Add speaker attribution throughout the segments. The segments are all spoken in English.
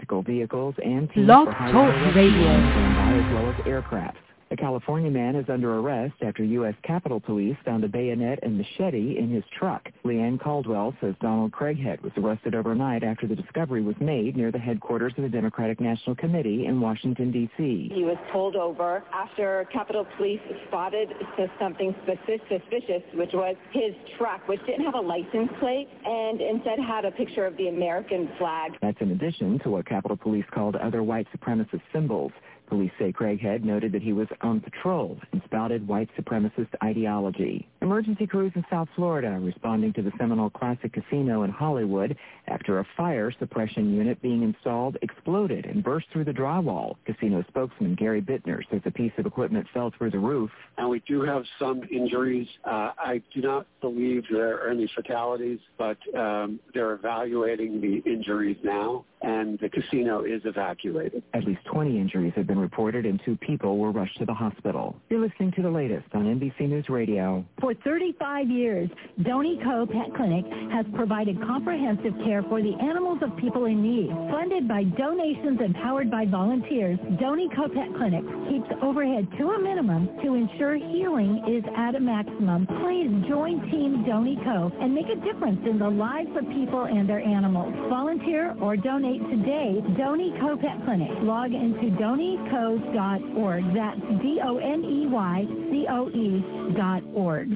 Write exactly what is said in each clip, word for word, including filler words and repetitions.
Speaker 1: tactical vehicles and teams
Speaker 2: Blog
Speaker 1: for highway
Speaker 2: Talk
Speaker 1: rescue
Speaker 2: Radio.
Speaker 1: on standby, as well as aircraft. A California man is under arrest after U S Capitol Police found a bayonet and machete in his truck. Leanne Caldwell says Donald Craighead was arrested overnight after the discovery was made near the headquarters of the Democratic National Committee in Washington, D C
Speaker 3: He was pulled over after Capitol Police spotted something suspicious, which was his truck, which didn't have a license plate and instead had a picture of the American flag.
Speaker 1: That's in addition to what Capitol Police called other white supremacist symbols. Police say Craighead noted that he was on patrol and spouted white supremacist ideology. Emergency crews in South Florida are responding to the Seminole Classic Casino in Hollywood after a fire suppression unit being installed exploded and burst through the drywall. Casino spokesman Gary Bittner says a piece of equipment fell through the roof.
Speaker 4: And we do have some injuries. Uh, I do not believe there are any fatalities, but um, they're evaluating the injuries now, and the casino is evacuated.
Speaker 1: At least twenty injuries have been reported and two people were rushed to the hospital. You're listening to the latest on N B C News Radio.
Speaker 5: For thirty-five years, Donnie Co. Pet Clinic has provided comprehensive care for the animals of people in need. Funded by donations and powered by volunteers, Donnie Co. Pet Clinic keeps overhead to a minimum to ensure healing is at a maximum. Please join Team Donnie Co. and make a difference in the lives of people and their animals. Volunteer or donate today. Donnie Co. Pet Clinic. Log into donnie co dot org. That's D O N E Y C O E dot org.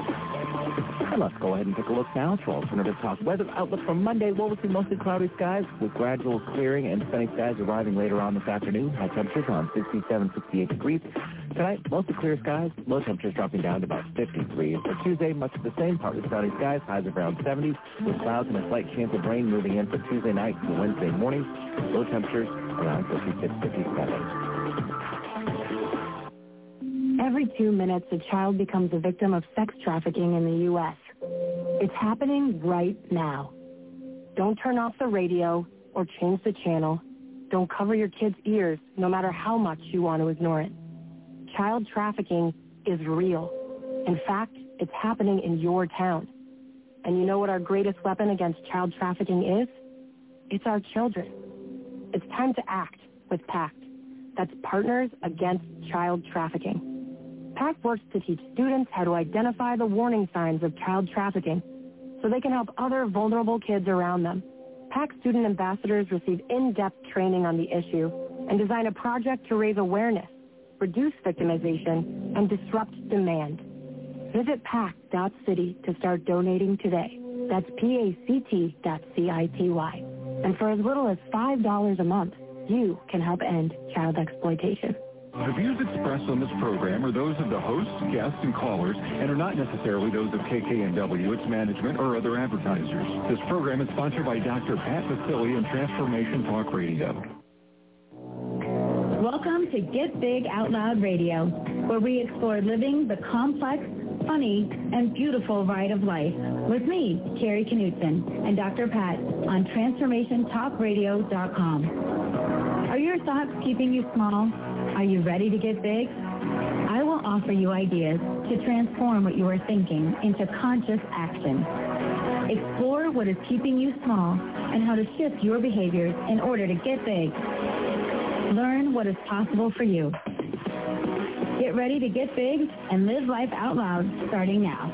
Speaker 6: And let's go ahead and take a look now at alternative talk weather outlook for Monday. We'll see mostly cloudy skies with gradual clearing and sunny skies arriving later on this afternoon. High temperatures on sixty-seven, sixty-eight degrees. Tonight, mostly clear skies. Low temperatures dropping down to about fifty-three. For Tuesday, much of the same. Partly sunny skies. Highs around seventies with clouds and a slight chance of rain moving in for Tuesday night to Wednesday morning. Low temperatures around fifty-six, fifty-seven.
Speaker 7: Every two minutes, a child becomes a victim of sex trafficking in the U S It's happening right now. Don't turn off the radio or change the channel. Don't cover your kids' ears, no matter how much you want to ignore it. Child trafficking is real. In fact, it's happening in your town. And you know what our greatest weapon against child trafficking is? It's our children. It's time to act with PACT. That's Partners Against Child Trafficking. PACT works to teach students how to identify the warning signs of child trafficking so they can help other vulnerable kids around them. PACT student ambassadors receive in-depth training on the issue and design a project to raise awareness, reduce victimization, and disrupt demand. Visit pact dot city to start donating today. That's P A C T dot C I T Y. And for as little as five dollars a month, you can help end child exploitation.
Speaker 8: The views expressed on this program are those of the hosts, guests, and callers, and are not necessarily those of K K N W, its management, or other advertisers. This program is sponsored by Doctor Pat Vasili and Transformation Talk Radio.
Speaker 5: Welcome to Get Big Out Loud Radio, where we explore living the complex, funny, and beautiful ride of life with me, Carrie Knutson, and Doctor Pat on transformation talk radio dot com. Are your thoughts keeping you small? Are you ready to get big? I will offer you ideas to transform what you are thinking into conscious action. Explore what is keeping you small and how to shift your behaviors in order to get big. Learn what is possible for you. Get ready to get big and live life out loud starting now.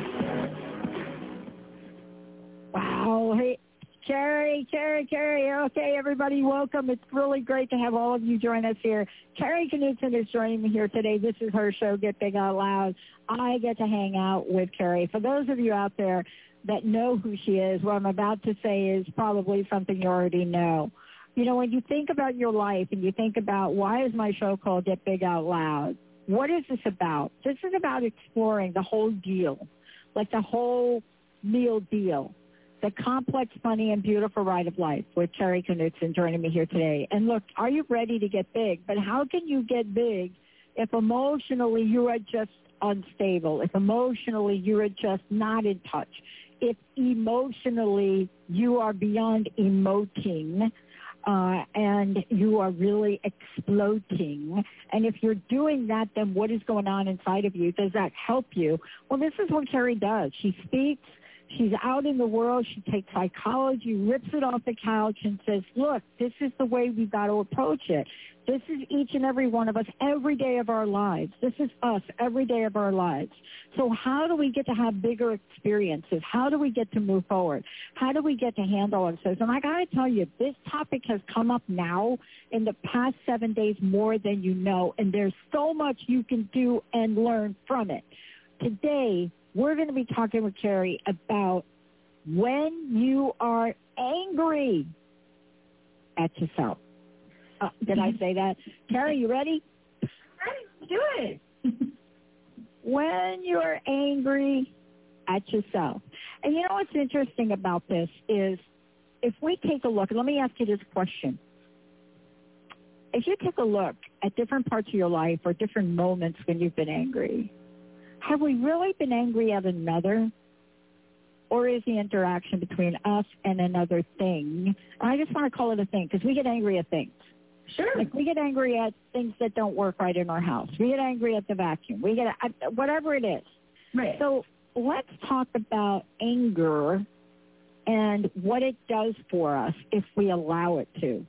Speaker 9: Wow. Hey, Carrie, Carrie, Carrie. Okay, everybody, welcome. It's really great to have all of you join us here. Carrie Knutson is joining me here today. This is her show, Get Big Out Loud. I get to hang out with Carrie. For those of you out there that know who she is, what I'm about to say is probably something you already know. You know, when you think about your life and you think about why is my show called Get Big Out Loud, what is this about? This is about exploring the whole deal, like the whole meal deal. The complex, funny, and beautiful ride of life with Carrie Knutson joining me here today. And look, are you ready to get big? But how can you get big if emotionally you are just unstable, if emotionally you are just not in touch, if emotionally you are beyond emoting, uh, and you are really exploding? And if you're doing that, then what is going on inside of you? Does that help you? Well, this is what Carrie does. She speaks. She's out in the world. She takes psychology, rips it off the couch, and says, look, this is the way we've got to approach it. This is each and every one of us every day of our lives. This is us every day of our lives. So how do we get to have bigger experiences? How do we get to move forward? How do we get to handle ourselves? And I got to tell you, this topic has come up now in the past seven days more than you know, and there's so much you can do and learn from it. Today, we're going to be talking with Carrie about when you are angry at yourself. Uh, did I say that? Carrie, you ready?
Speaker 2: Ready. Do it.
Speaker 9: When you're angry at yourself. And you know what's interesting about this is if we take a look, let me ask you this question. If you take a look at different parts of your life or different moments when you've been angry, have we really been angry at another? Or is the interaction between us and another thing? And I just want to call it a thing because we get angry at things.
Speaker 2: Sure.
Speaker 9: Like we get angry at things that don't work right in our house. We get angry at the vacuum. We get at whatever it is.
Speaker 2: Right.
Speaker 9: So let's talk about anger and what it does for us if we allow it to.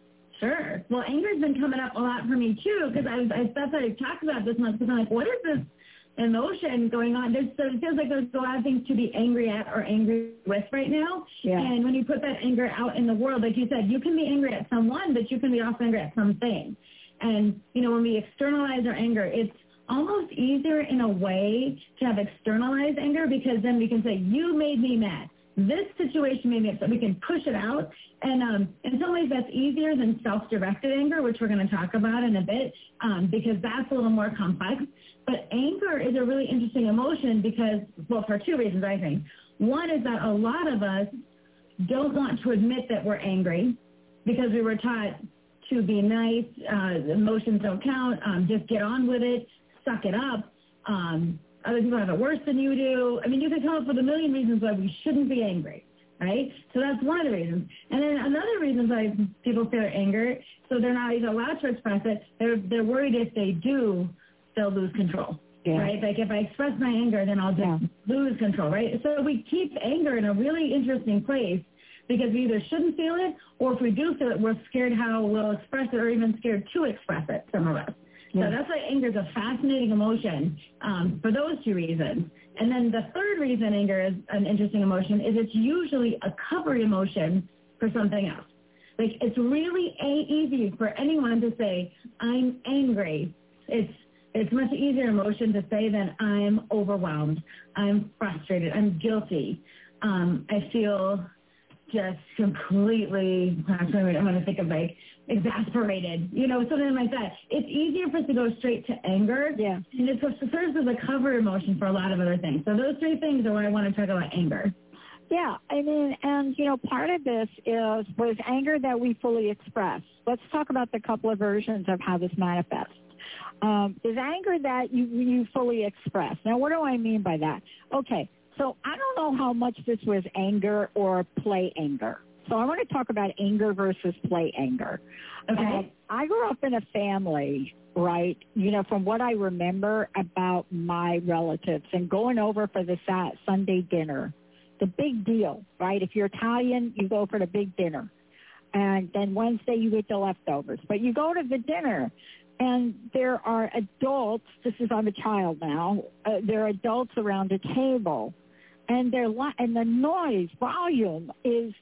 Speaker 2: Sure. Well, anger's been coming up a lot for me too because I, I that's what I talked about this month because I'm like, what is this emotion going on? There's, so it feels like there's a lot of things to be angry at or angry with right now.
Speaker 9: Yeah.
Speaker 2: And when you put that anger out in the world, like you said, you can be angry at someone, but you can be also angry at something. And, you know, when we externalize our anger, it's almost easier in a way to have externalized anger because then we can say, you made me mad. This situation made me upset. We can push it out. And um, in some ways that's easier than self-directed anger, which we're going to talk about in a bit, um, because that's a little more complex. But anger is a really interesting emotion because, well, for two reasons, I think. One is that a lot of us don't want to admit that we're angry because we were taught to be nice, uh, emotions don't count, um, just get on with it, suck it up. Um, other people have it worse than you do. I mean, you can come up with a million reasons why we shouldn't be angry, right? So that's one of the reasons. And then another reason why people feel anger, so they're not even allowed to express it, they're, they're worried if they do, they'll lose control, yeah. right? Like if I express my anger, then I'll just yeah. lose control, right? So we keep anger in a really interesting place because we either shouldn't feel it or if we do feel it, we're scared how we'll express it or even scared to express it, some of us. Yeah. So that's why anger is a fascinating emotion um, for those two reasons. And then the third reason anger is an interesting emotion is it's usually a covered emotion for something else. Like it's really a- easy for anyone to say, I'm angry. It's It's much easier emotion to say than I'm overwhelmed, I'm frustrated, I'm guilty, um, I feel just completely, I'm going to think of like exasperated, you know, something like that. It's easier for us to go straight to anger.
Speaker 9: Yeah.
Speaker 2: And it serves as a cover emotion for a lot of other things. So those three things are why I want to talk about anger.
Speaker 9: Yeah, I mean, and, you know, part of this is was anger that we fully express. Let's talk about the couple of versions of how this manifests. Um, is anger that you, you fully express. Now, what do I mean by that? Okay, so I don't know how much this was anger or play anger. So I want to talk about anger versus play anger.
Speaker 2: Okay.
Speaker 9: Um, I grew up in a family, right, you know, from what I remember about my relatives and going over for the Sunday dinner, the big deal, right? If you're Italian, you go for the big dinner. And then Wednesday you get the leftovers. But you go to the dinner. And there are adults, this is, I'm a child now, uh, there are adults around a table, and they're li- and the noise, volume is,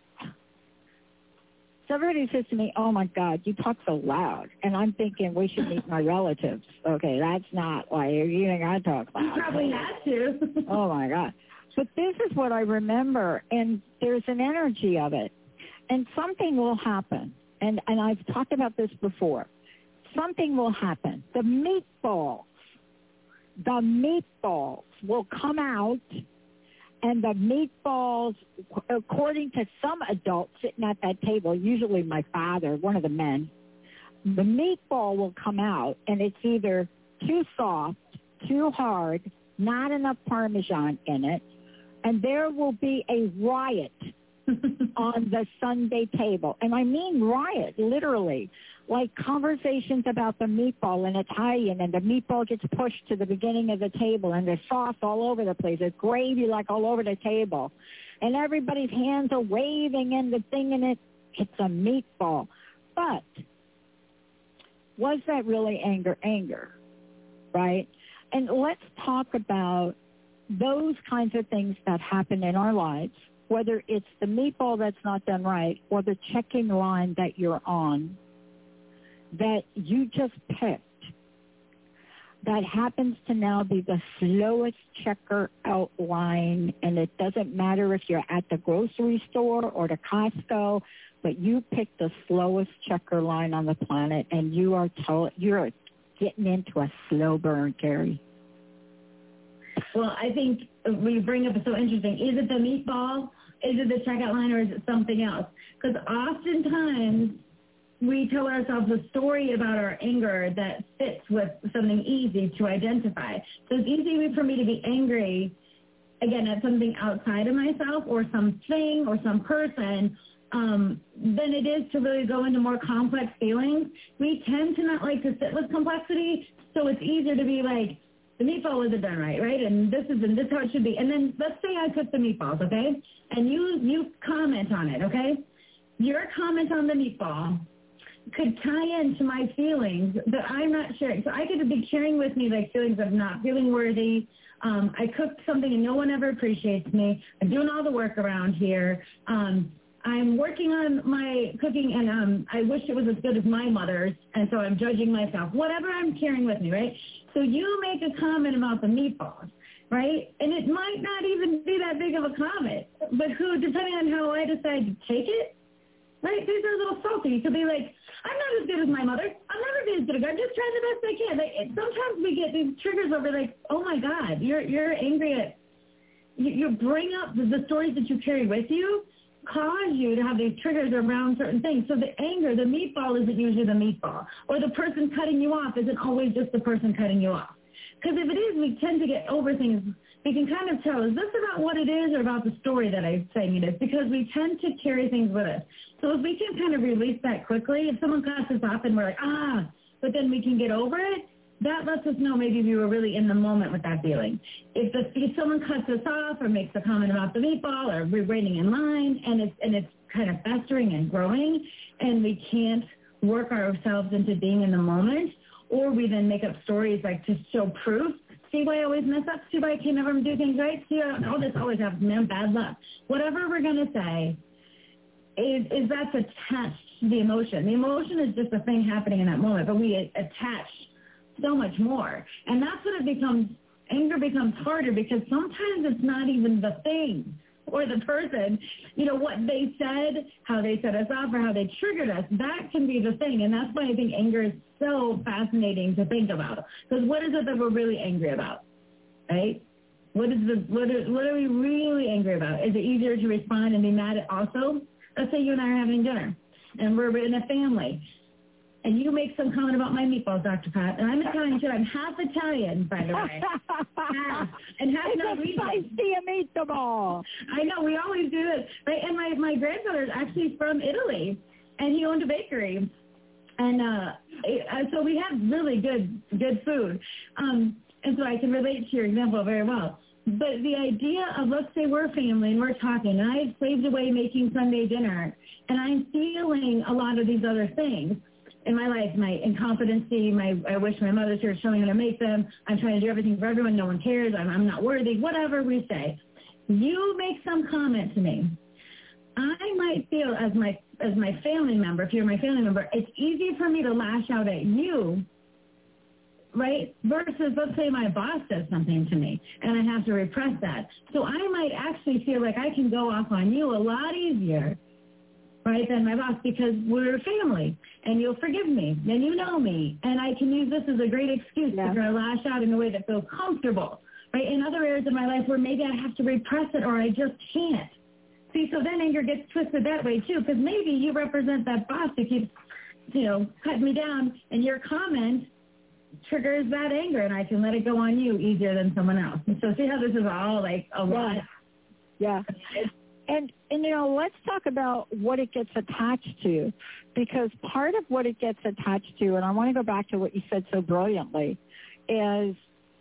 Speaker 9: so everybody says to me, oh my God, you talk so loud. And I'm thinking, we should meet my relatives. Okay, that's not why you think I talk loud.
Speaker 2: You probably had to.
Speaker 9: Oh my God. But this is what I remember, and there's an energy of it. And something will happen, and, and I've talked about this before. Something will happen. The meatballs, the meatballs will come out, and the meatballs, according to some adults sitting at that table, usually my father, one of the men, the meatball will come out, and it's either too soft, too hard, not enough Parmesan in it, and there will be a riot on the Sunday table. And I mean riot, literally. Like conversations about the meatball in Italian, and the meatball gets pushed to the beginning of the table, and there's sauce all over the place. There's gravy like all over the table. And everybody's hands are waving and the thing in it, it's a meatball. But was that really anger, anger, right? And let's talk about those kinds of things that happen in our lives, whether it's the meatball that's not done right or the checking line that you're on that you just picked, that happens to now be the slowest checker outline, and it doesn't matter if you're at the grocery store or the Costco, but you picked the slowest checker line on the planet, and you are tell- you're getting into a slow burn, Carrie.
Speaker 2: Well, I think we bring up, it's so interesting. Is it the meatball? Is it the checkout line, or is it something else? Because oftentimes we tell ourselves a story about our anger that fits with something easy to identify. So it's easy for me to be angry, again, at something outside of myself or something or some person, um, than it is to really go into more complex feelings. We tend to not like to sit with complexity, so it's easier to be like, the meatball wasn't done right, right? And this is and this is how it should be. And then let's say I cook the meatballs, okay? And you you comment on it, okay? Your comment on the meatball could tie into my feelings that I'm not sharing. So I could be carrying with me like feelings of not feeling worthy. Um, I cooked something and no one ever appreciates me. I'm doing all the work around here. Um, I'm working on my cooking, and um, I wish it was as good as my mother's, and so I'm judging myself. Whatever I'm carrying with me, right? So you make a comment about the meatballs, right? And it might not even be that big of a comment, but who, depending on how I decide to take it, right? These are a little salty. You could be like, I'm not as good as my mother. I'm never be as good as her. I'm just trying the best I can. Like, it, sometimes we get these triggers where we're like, oh my God, you're you're angry at, you, you bring up the, the stories that you carry with you, cause you to have these triggers around certain things. So the anger, the meatball isn't usually the meatball. Or the person cutting you off isn't always just the person cutting you off. Because if it is, we tend to get over things. We can kind of tell, is this about what it is or about the story that I'm saying it is? Because we tend to carry things with us. So if we can kind of release that quickly, if someone cuts us off and we're like, ah, but then we can get over it, that lets us know maybe we were really in the moment with that feeling. If, the, if someone cuts us off or makes a comment about the meatball, or we're waiting in line and it's, and it's kind of festering and growing, and we can't work ourselves into being in the moment, or we then make up stories like to show proof. See why I always mess up? See why I can never do things right? See, all this always happens, man, bad luck. Whatever we're going to say is, is that's attached to the emotion. The emotion is just a thing happening in that moment, but we attach so much more. And that's when it becomes, anger becomes harder, because sometimes it's not even the thing or the person, you know, what they said, how they set us off, or how they triggered us. That can be the thing. And that's why I think anger is so fascinating to think about. Because what is it that we're really angry about, right? What is the what are, what are we really angry about? Is it easier to respond and be mad at also? Let's say you and I are having dinner, and we're in a family, and you make some comment about my meatballs, Doctor Pat, and I'm Italian too. I'm half Italian, by the way. half, and half Norwegian.
Speaker 9: I see a meatball.
Speaker 2: I know, we always do this, right? And my, my grandfather is actually from Italy, and he owned a bakery. And uh, so we have really good good food. Um, and so I can relate to your example very well. But the idea of, let's say we're a family and we're talking, and I've saved away making Sunday dinner, and I'm feeling a lot of these other things in my life, my incompetency, my I wish my mother's here showing how to make them, I'm trying to do everything for everyone, no one cares, I'm, I'm not worthy, whatever we say. You make some comment to me. I might feel as my as my family member, if you're my family member, it's easy for me to lash out at you, right? Versus, let's say my boss does something to me and I have to repress that. So I might actually feel like I can go off on you a lot easier, right, than my boss, because we're family and you'll forgive me and you know me, and I can use this as a great excuse yeah. to lash out in a way that feels comfortable, right? In other areas of my life where maybe I have to repress it or I just can't. See, so then anger gets twisted that way too, because maybe you represent that boss who keeps, you know, cutting me down, and your comment triggers that anger, and I can let it go on you easier than someone else. And so see how this is all like a lot.
Speaker 9: Yeah. yeah. And, and, you know, let's talk about what it gets attached to, because part of what it gets attached to, and I want to go back to what you said so brilliantly, is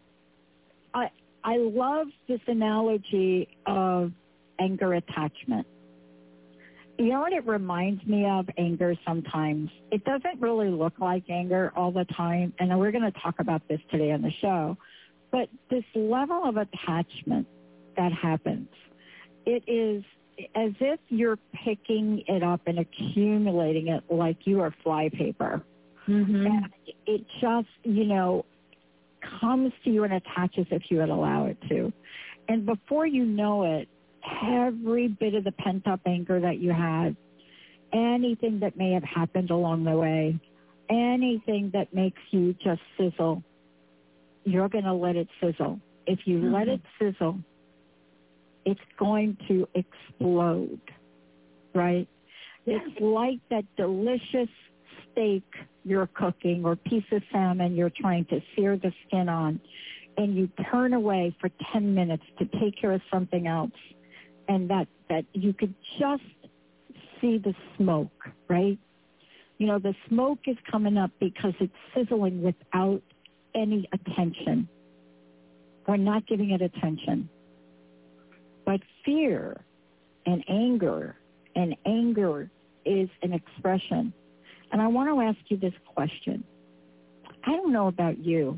Speaker 9: I, I love this analogy of anger attachment. You know what it reminds me of, anger sometimes? It doesn't really look like anger all the time, and we're going to talk about this today on the show, but this level of attachment that happens, it is as if you're picking it up and accumulating it like you are flypaper.
Speaker 2: Mm-hmm.
Speaker 9: And it just, you know, comes to you and attaches if you would allow it to. And before you know it, every bit of the pent-up anger that you had, anything that may have happened along the way, anything that makes you just sizzle, you're going to let it sizzle. If you mm-hmm. let it sizzle, it's going to explode, right? Yeah. It's like that delicious steak you're cooking or piece of salmon you're trying to sear the skin on, and you turn away for ten minutes to take care of something else, and that, that you could just see the smoke, right? You know, the smoke is coming up because it's sizzling without any attention. We're not giving it attention. But fear and anger, and anger is an expression. And I want to ask you this question. I don't know about you,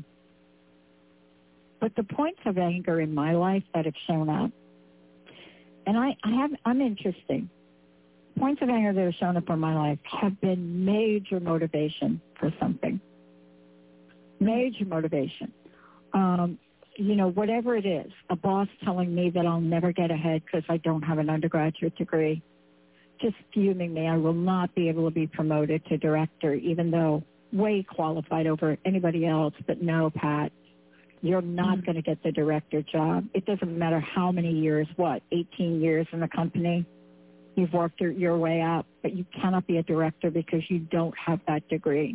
Speaker 9: but the points of anger in my life that have shown up, and I, I have, I'm interesting. Points of anger that have shown up in my life have been major motivation for something. Major motivation. Um, you know, whatever it is, a boss telling me that I'll never get ahead because I don't have an undergraduate degree, just fuming me. I will not be able to be promoted to director, even though way qualified over anybody else. But no, Pat, you're not mm-hmm. going to get the director job. It doesn't matter how many years, what, eighteen years in the company, you've worked your, your way up, but you cannot be a director because you don't have that degree.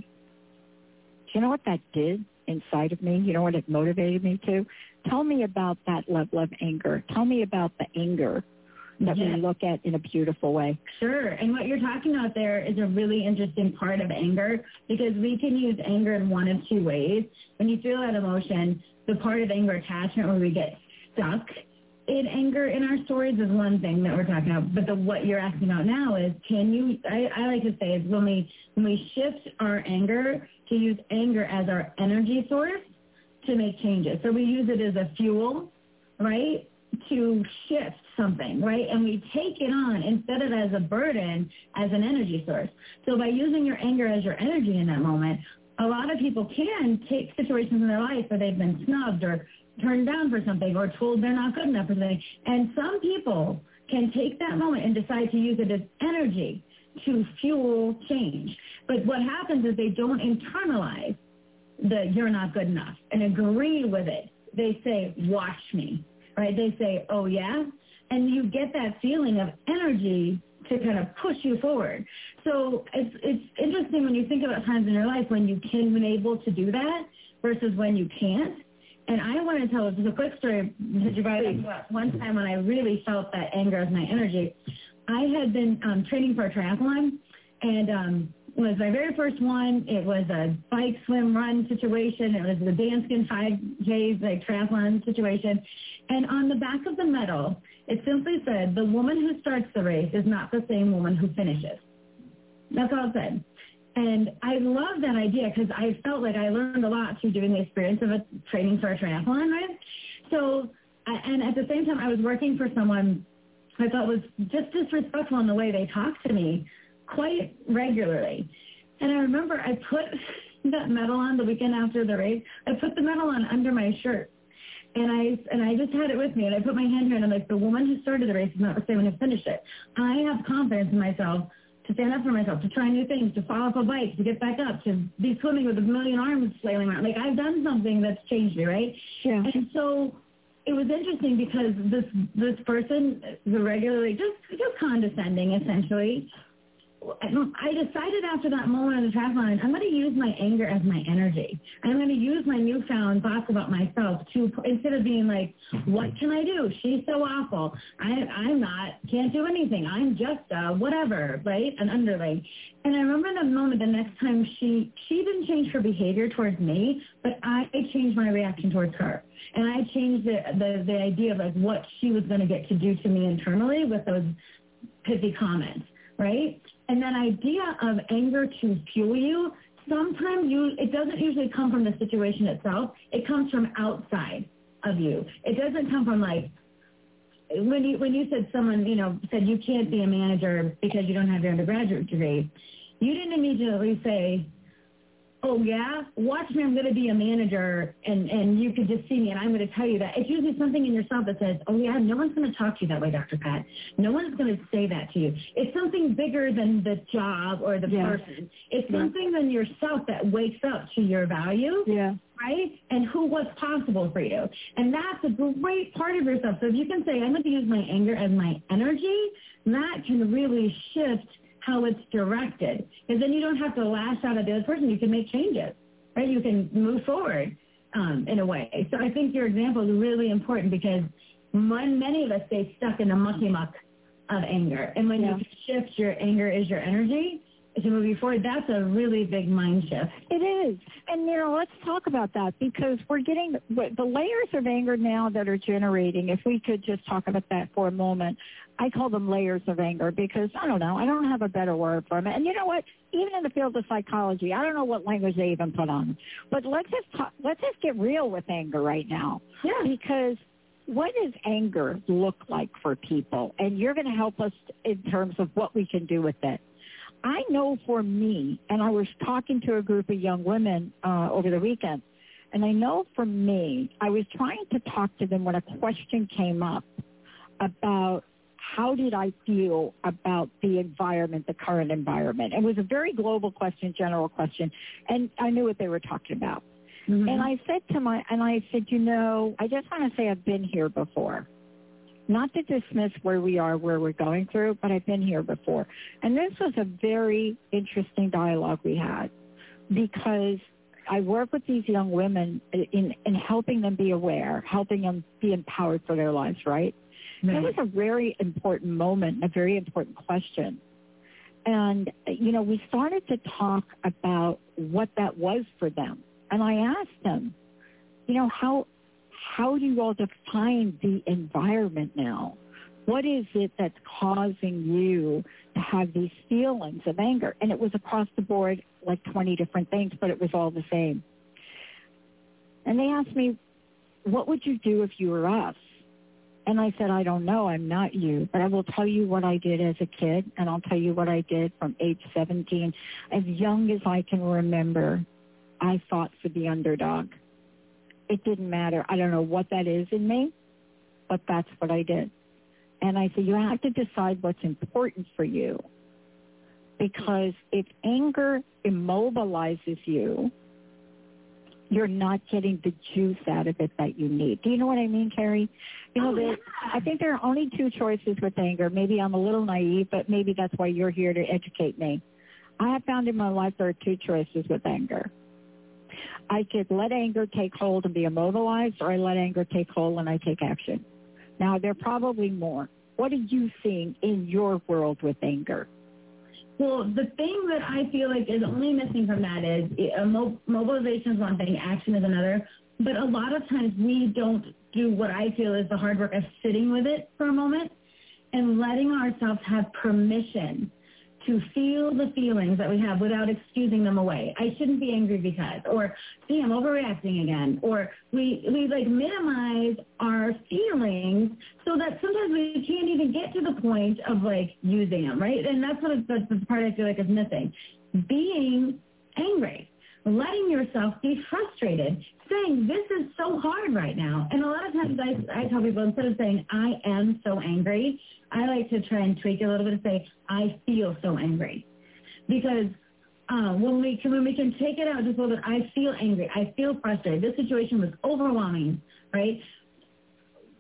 Speaker 9: Do you know what that did inside of me? You know what it motivated me to? Tell me about that level of anger. Tell me about the anger that yes. we look at in a beautiful way.
Speaker 2: Sure. And what you're talking about there is a really interesting part of anger, because we can use anger in one of two ways. When you feel that emotion, the part of anger attachment where we get stuck in anger in our stories is one thing that we're talking about. But the, what you're asking about now is, can you, I, I like to say is when we, when we shift our anger to use anger as our energy source to make changes. So we use it as a fuel, right, to shift something, right? And we take it on instead of as a burden, as an energy source. So by using your anger as your energy in that moment, a lot of people can take situations in their life where they've been snubbed or turned down for something or told they're not good enough for something. And some people can take that moment and decide to use it as energy to fuel change. But what happens is they don't internalize the you're not good enough and agree with it. They say, watch me, right? They say, oh, yeah? And you get that feeling of energy to kind of push you forward. So it's it's interesting when you think about times in your life when you can been able to do that versus when you can't. And I want to tell just a quick story that you brought up one time when I really felt that anger as my energy. I had been um, training for a triathlon, and um, it was my very first one. It was a bike, swim, run situation. It was the Danskin five Ks, like triathlon situation. And on the back of the medal, it simply said, the woman who starts the race is not the same woman who finishes. That's all it said. And I love that idea because I felt like I learned a lot through doing the experience of a training for a triathlon, right? So, and at the same time, I was working for someone I thought was just disrespectful in the way they talked to me quite regularly. And I remember I put that medal on the weekend after the race. I put the medal on under my shirt. And I and I just had it with me, and I put my hand here, and I'm like, the woman who started the race is not the same one who finished it. I have confidence in myself to stand up for myself, to try new things, to fall off a bike, to get back up, to be swimming with a million arms flailing around. Like, I've done something that's changed me, right?
Speaker 9: Yeah.
Speaker 2: And so it was interesting because this this person, who regularly just just condescending, essentially, I decided after that moment of the triathlon, I'm going to use my anger as my energy. I'm going to use my newfound thoughts about myself to, instead of being like, what can I do? She's so awful. I, I'm not, can't do anything. I'm just a whatever, right? An underling. And I remember the moment the next time she, she didn't change her behavior towards me, but I changed my reaction towards her. And I changed the, the, the idea of like what she was going to get to do to me internally with those pithy comments, right? And that idea of anger to fuel you, sometimes you, it doesn't usually come from the situation itself. It comes from outside of you. It doesn't come from like, when you when you said someone, you know, said you can't be a manager because you don't have your undergraduate degree, you didn't immediately say, oh, yeah, watch me, I'm going to be a manager, and, and you could just see me, and I'm going to tell you that. It's usually something in yourself that says, oh, yeah, no one's going to talk to you that way, Doctor Pat. No one's going to say that to you. It's something bigger than the job or the yeah. person. It's yeah. something than yourself that wakes up to your value, yeah. right, and who what's possible for you. And that's a great part of yourself. So if you can say, I'm going to use my anger as my energy, that can really shift how it's directed, because then you don't have to lash out at the other person. You can make changes, right? You can move forward um, in a way. So I think your example is really important because one, many of us stay stuck in the mucky muck of anger. And when yeah. you shift your anger is your energy to move you forward, that's a really big mind shift.
Speaker 9: It is. And, you know, let's talk about that because we're getting the, the layers of anger now that are generating. If we could just talk about that for a moment. I call them layers of anger because, I don't know, I don't have a better word for them. And you know what? Even in the field of psychology, I don't know what language they even put on. But let's just talk, let's just get real with anger right now.
Speaker 2: Yeah.
Speaker 9: Because what does anger look like for people? And you're going to help us in terms of what we can do with it. I know for me, and I was talking to a group of young women uh, over the weekend, and I know for me, I was trying to talk to them when a question came up about how did I feel about the environment, the current environment? It was a very global question, general question, and I knew what they were talking about. Mm-hmm. And I said to my, and I said, you know, I just want to say I've been here before. Not to dismiss where we are, where we're going through, but I've been here before. And this was a very interesting dialogue we had because I work with these young women in, in helping them be aware, helping them be empowered for their lives, right? Right. It was a very important moment, a very important question. And, you know, we started to talk about what that was for them. And I asked them, you know, how how do you all define the environment now? What is it that's causing you to have these feelings of anger? And it was across the board, like twenty different things, but it was all the same. And they asked me, what would you do if you were us? And I said, I don't know. I'm not you. But I will tell you what I did as a kid, and I'll tell you what I did from age seventeen. As young as I can remember, I fought for the underdog. It didn't matter. I don't know what that is in me, but that's what I did. And I said, you have to decide what's important for you. Because if anger immobilizes you, you're not getting the juice out of it that you need. Do you know what I mean, Carrie? You know, oh, yeah. I think there are only two choices with anger. Maybe I'm a little naive, but maybe that's why you're here to educate me. I have found in my life there are two choices with anger. I could let anger take hold and be immobilized, or I let anger take hold and I take action. Now, there are probably more. What are you seeing in your world with anger?
Speaker 2: Well, the thing that I feel like is only missing from that is uh, mo- mobilization is one thing, action is another. But a lot of times we don't do what I feel is the hard work of sitting with it for a moment and letting ourselves have permission to feel the feelings that we have without excusing them away. I shouldn't be angry because, or, see, I'm overreacting again. Or we, we like minimize our feelings so that sometimes we can't even get to the point of like using them, right? And that's what that's the part I feel like is missing. Being angry, letting yourself be frustrated, saying this is so hard right now. And a lot of times I, I tell people instead of saying I am so angry, I like to try and tweak it a little bit and say, I feel so angry. Because uh, when we can when we can take it out just a little bit, I feel angry. I feel frustrated. This situation was overwhelming, right?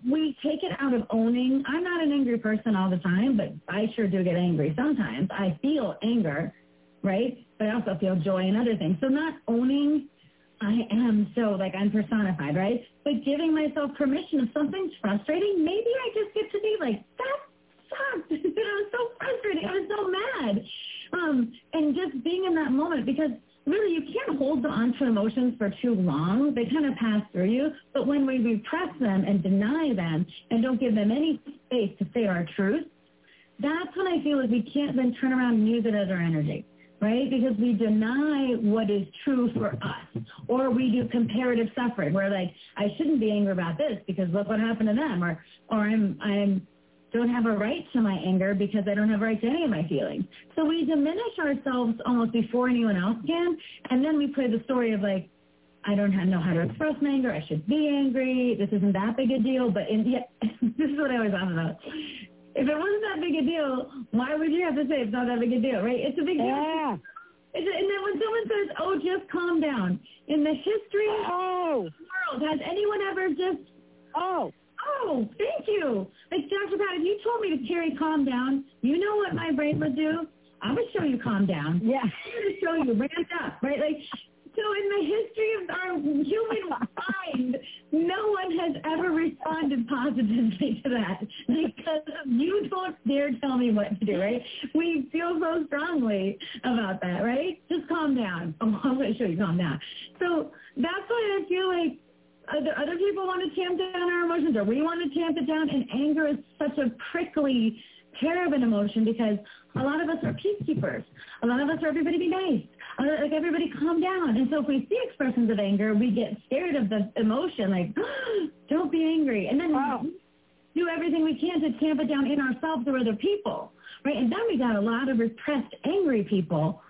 Speaker 2: we take it out of owning. I'm not an angry person all the time, but I sure do get angry sometimes. I feel anger, right? But I also feel joy and other things. So not owning, I am so, like, I'm personified, right? But giving myself permission if something's frustrating, maybe I just get to be like, that sucked. I was so frustrated. I was so mad. Um, and just being in that moment, because really, you can't hold on to emotions for too long. They kind of pass through you. But when we repress them and deny them and don't give them any space to say our truth, that's when I feel like we can't then turn around and use it as our energy, right? Because we deny what is true for us. Or we do comparative suffering. We're like, I shouldn't be angry about this because look what happened to them. Or, or I'm, I'm, don't have a right to my anger because I don't have a right to any of my feelings. So we diminish ourselves almost before anyone else can, and then we play the story of like, I don't know how to express my anger, I should be angry, this isn't that big a deal, but in, yeah, this is what I always laugh about. If it wasn't that big a deal, why would you have to say it's not that big a deal, right? It's a big deal.
Speaker 9: Yeah.
Speaker 2: And then when someone says, oh, just calm down, in the history oh. of the world, has anyone ever just,
Speaker 9: oh,
Speaker 2: Oh, thank you. Like, Doctor Pat, if you told me to, Carrie, calm down, you know what my brain would do? I would show you calm down.
Speaker 9: Yeah.
Speaker 2: I would show you ramped up, right? Like, so in the history of our human mind, no one has ever responded positively to that because you don't dare tell me what to do, right? We feel so strongly about that, right? Just calm down. Oh, I'm going to show you calm down. So that's why I feel like Other, other people want to tamp down our emotions, or we want to tamp it down, and anger is such a prickly pair of an emotion because a lot of us are peacekeepers. A lot of us are everybody be nice. Like, everybody calm down. And so if we see expressions of anger, we get scared of the emotion, like, oh, don't be angry. And then wow. do everything we can to tamp it down in ourselves or other people, right? And then we got a lot of repressed, angry people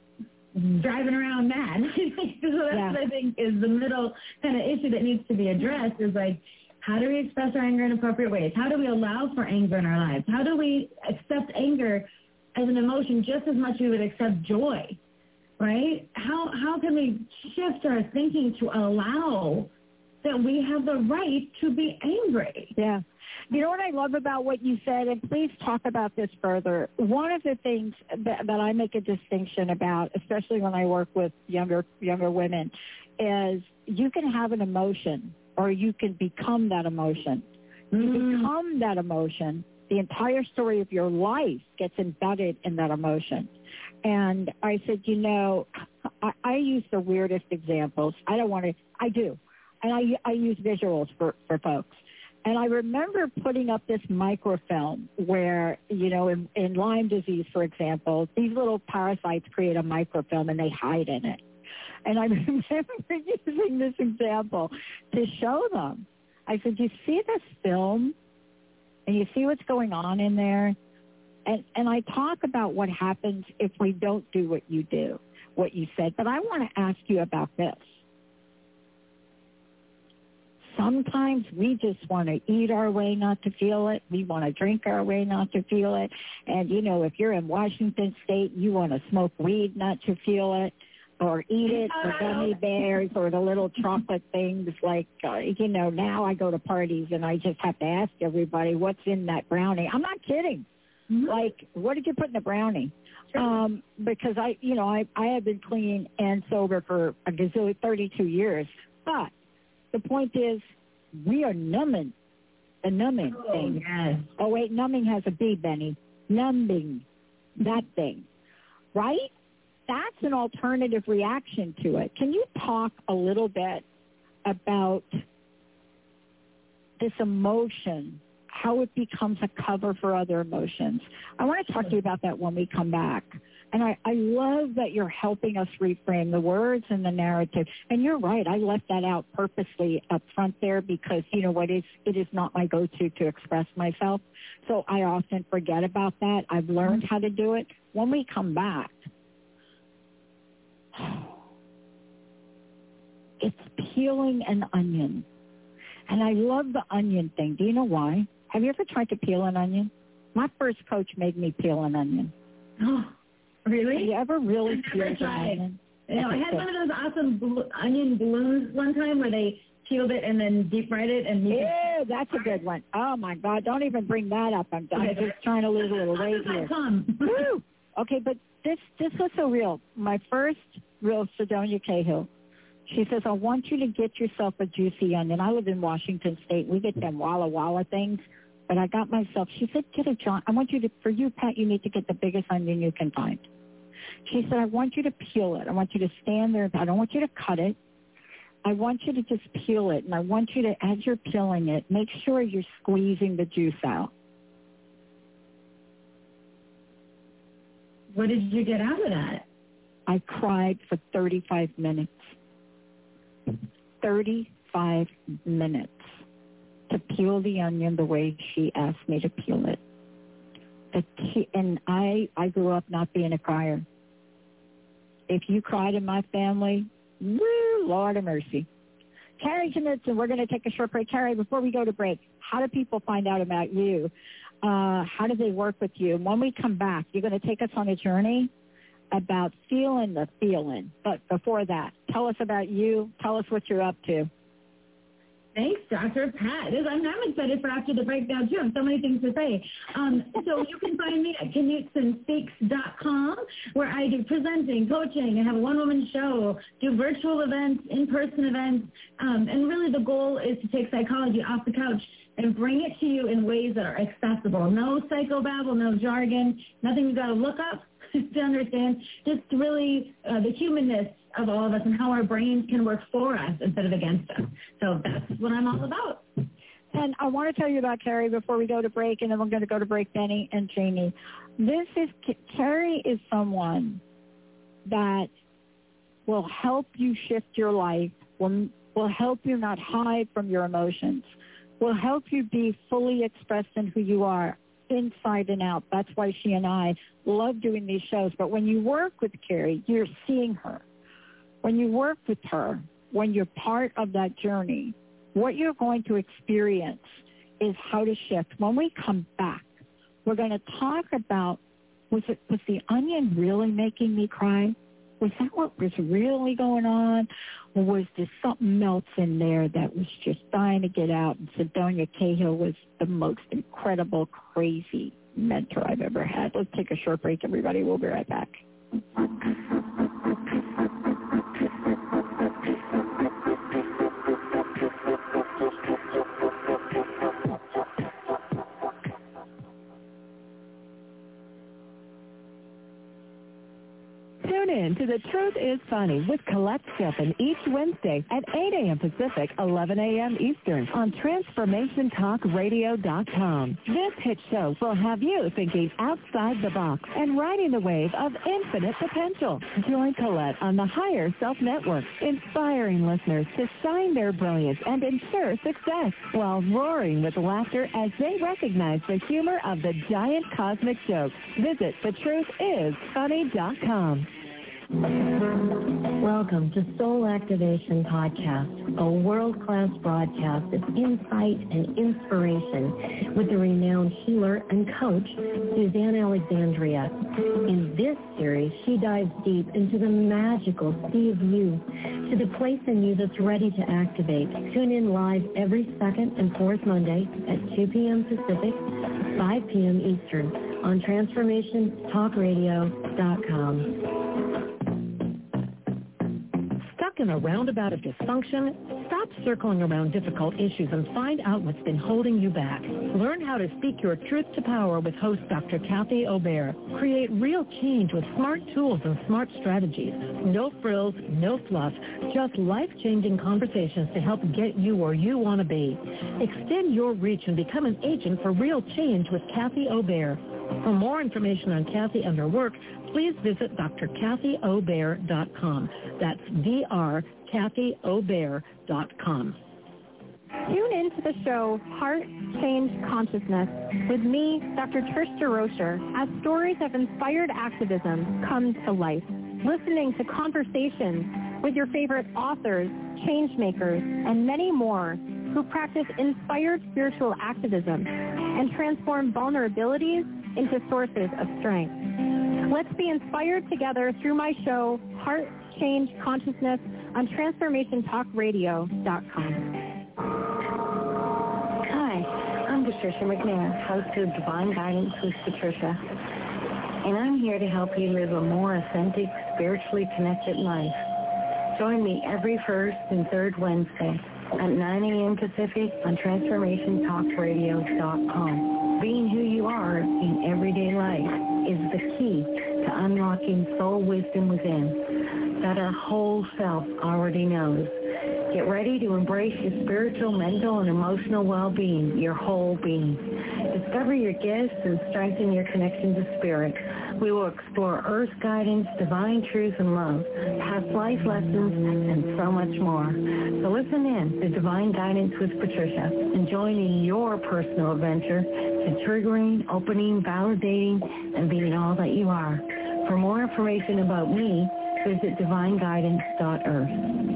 Speaker 2: driving around mad. So that's yeah. what I think is the middle kind of issue that needs to be addressed is like, how do we express our anger in appropriate ways? How do we allow for anger in our lives? How do we accept anger as an emotion just as much as we would accept joy, right? How, how can we shift our thinking to allow that we have the right to be angry?
Speaker 9: Yeah. You know what I love about what you said, and please talk about this further. One of the things that, that I make a distinction about, especially when I work with younger younger women, is you can have an emotion or you can become that emotion. You mm. become that emotion. The entire story of your life gets embedded in that emotion. And I said, you know, I, I use the weirdest examples. I don't want to, I do. And I, I use visuals for, for folks. And I remember putting up this microfilm where, you know, in, in Lyme disease, for example, these little parasites create a microfilm and they hide in it. And I remember using this example to show them. I said, you see this film and you see what's going on in there? And, and I talk about what happens if we don't do what you do, what you said. But I want to ask you about this. Sometimes we just want to eat our way not to feel it. We want to drink our way not to feel it. And, you know, if you're in Washington State, you want to smoke weed not to feel it, or eat it, or gummy bears, or the little chocolate things like, uh, you know, now I go to parties and I just have to ask everybody what's in that brownie. I'm not kidding. Mm-hmm. Like, what did you put in the brownie? Sure. Um, because I, you know, I, I have been clean and sober for a gazillion, thirty-two years, but the point is, we are numbing, the numbing oh, thing. Yes. Oh, wait, numbing has a B, Benny. Numbing, that thing, right? That's an alternative reaction to it. Can you talk a little bit about this emotion, how it becomes a cover for other emotions? I want to talk to you about that when we come back. And I, I love that you're helping us reframe the words and the narrative. And you're right. I left that out purposely up front there because, you know what, it is, it is not my go-to to express myself. So I often forget about that. I've learned how to do it. When we come back, it's peeling an onion. And I love the onion thing. Do you know why? Have you ever tried to peel an onion? My first coach made me peel an onion.
Speaker 2: Oh. Really?
Speaker 9: Have you ever really peeled an onion?
Speaker 2: You know, I had one of those awesome bl- onion balloons one time where they peeled it and then deep fried it. And you
Speaker 9: Ew, Woo, that's a good one. Oh, my God. Don't even bring that up. I'm, I'm just trying to lose a little weight here. Woo. Okay, but this, this was so real. My first real Sedonia Cahill. She says, I want you to get yourself a juicy onion. I live in Washington State. We get them Walla Walla things. But I got myself, she said, get a John. I want you to, for you, Pat, you need to get the biggest onion you can find. She said, I want you to peel it. I want you to stand there. I don't want you to cut it. I want you to just peel it. And I want you to, as you're peeling it, make sure you're squeezing the juice out.
Speaker 2: What did you get out of that?
Speaker 9: I cried for thirty-five minutes. thirty-five minutes to peel the onion the way she asked me to peel it. The key, and I, I grew up not being a crier. If you cried in my family, woo, Lord of mercy. Carrie Knudsen, we're going to take a short break. Carrie, before we go to break, how do people find out about you? Uh, how do they work with you? And when we come back, you're going to take us on a journey about feeling the feeling. But before that, tell us about you. Tell us what you're up to.
Speaker 2: Thanks, Doctor Pat. I'm, I'm excited for after the breakdown, too. I have so many things to say. Um, so you can find me at Knudsen Speaks dot com, where I do presenting, coaching, I have a one-woman show, do virtual events, in-person events, um, and really the goal is to take psychology off the couch and bring it to you in ways that are accessible. No psychobabble, no jargon, nothing you got to look up to understand, just really uh, the humanness of all of us and how our brains can work for us instead of against us. So that's what I'm all about.
Speaker 9: And I want to tell you about Carrie before we go to break, and then we're going to go to break, Benny and Jamie. This is, Carrie is someone that will help you shift your life, will, will help you not hide from your emotions, will help you be fully expressed in who you are, inside and out. That's why she and I love doing these shows. But when you work with Carrie, you're seeing her. When you work with her, when you're part of that journey, what you're going to experience is how to shift. When we come back, we're going to talk about, was it was the onion really making me cry? Was that what was really going on? Or was there something else in there that was just dying to get out? And Sedonia Cahill was the most incredible, crazy mentor I've ever had. Let's take a short break, everybody. We'll be right back.
Speaker 10: Tune in to The Truth is Funny with Colette Steffen each Wednesday at eight a.m. Pacific, eleven a.m. Eastern on Transformation Talk Radio dot com. This hit show will have you thinking outside the box and riding the wave of infinite potential. Join Colette on the Higher Self Network, inspiring listeners to shine their brilliance and ensure success while roaring with laughter as they recognize the humor of the giant cosmic joke. Visit the truth is funny dot com.
Speaker 11: Welcome to Soul Activation Podcast, a world-class broadcast of insight and inspiration with the renowned healer and coach, Suzanne Alexandria. In this series, she dives deep into the magical sea of you, to the place in you that's ready to activate. Tune in live every second and fourth Monday at two p.m. Pacific, five p.m. Eastern on Transformation Talk Radio dot com. In a roundabout of dysfunction, stop circling around difficult issues and find out what's been holding you back. Learn how to speak your truth to power with host Doctor Kathy Obear. Create real change with smart tools and smart strategies. No frills, no fluff, just life-changing conversations to help get you where you want to be. Extend your reach and become an agent for real change with Kathy Obear. For more information on Kathy and her work, please visit D R Kathy Obear dot com. That's D R Kathy Obear dot com.
Speaker 12: Tune in to the show Heart Change Consciousness with me, Doctor Trish DeRocher, as stories of inspired activism come to life. Listening to conversations with your favorite authors, change makers, and many more who practice inspired spiritual activism and transform vulnerabilities into sources of strength. Let's be inspired together through my show, Heart Change Consciousness, on Transformation Talk Radio dot com.
Speaker 7: Patricia McNair, host of Divine Guidance with Patricia, and I'm here to help you live a more authentic, spiritually connected life. Join me every first and third Wednesday at nine a.m. Pacific on transformation talk radio dot com. Being who you are in everyday life is the key to unlocking soul wisdom within that our whole self already knows. Get ready to embrace your spiritual, mental, and emotional well-being, your whole being. Discover your gifts and strengthen your connection to spirit. We will explore earth guidance, divine truth and love, past life lessons, and so much more. So listen in to Divine Guidance with Patricia and join in your personal adventure to triggering, opening, validating, and being all that you are. For more information about me, visit divine guidance dot earth.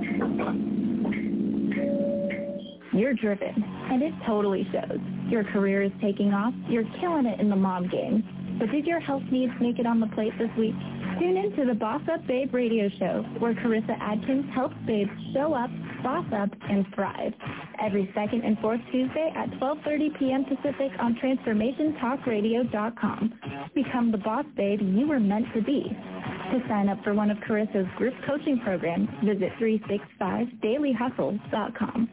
Speaker 12: You're driven, and it totally shows. Your career is taking off. You're killing it in the mom game. But did your health needs make it on the plate this week? Tune in to the Boss Up Babe radio show, where Carissa Adkins helps babes show up, boss up, and thrive. Every second and fourth Tuesday at twelve thirty p.m. Pacific on transformation talk radio dot com. Become the boss babe you were meant to be. To sign up for one of Carissa's group coaching programs, visit three sixty-five daily hustle dot com.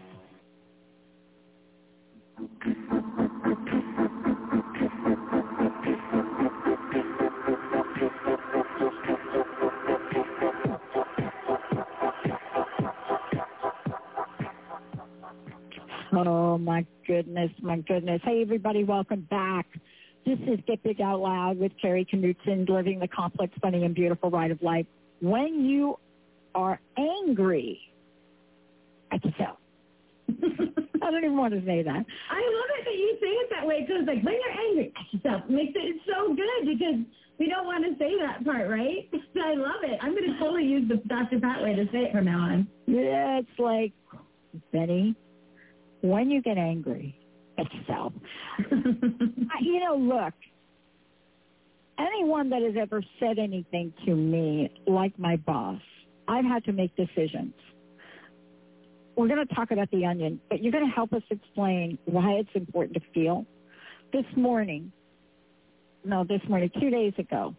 Speaker 9: Oh, my goodness, my goodness. Hey, everybody, welcome back. This is Get Big Out Loud with Carrie Knudsen, living the complex, funny, and beautiful ride of life. When you are angry at yourself. I don't even want to say that.
Speaker 2: I love it that you say it that way, because like when you're angry at yourself, it makes it so good, because we don't want to say that part, right? I love it. I'm going to totally use the Doctor Pat way to say it from now on.
Speaker 9: Yeah, it's like, Benny, when you get angry at yourself, I, you know, look, anyone that has ever said anything to me, like my boss, I've had to make decisions. We're going to talk about the onion, but you're going to help us explain why it's important to feel. This morning, no, this morning, two days ago,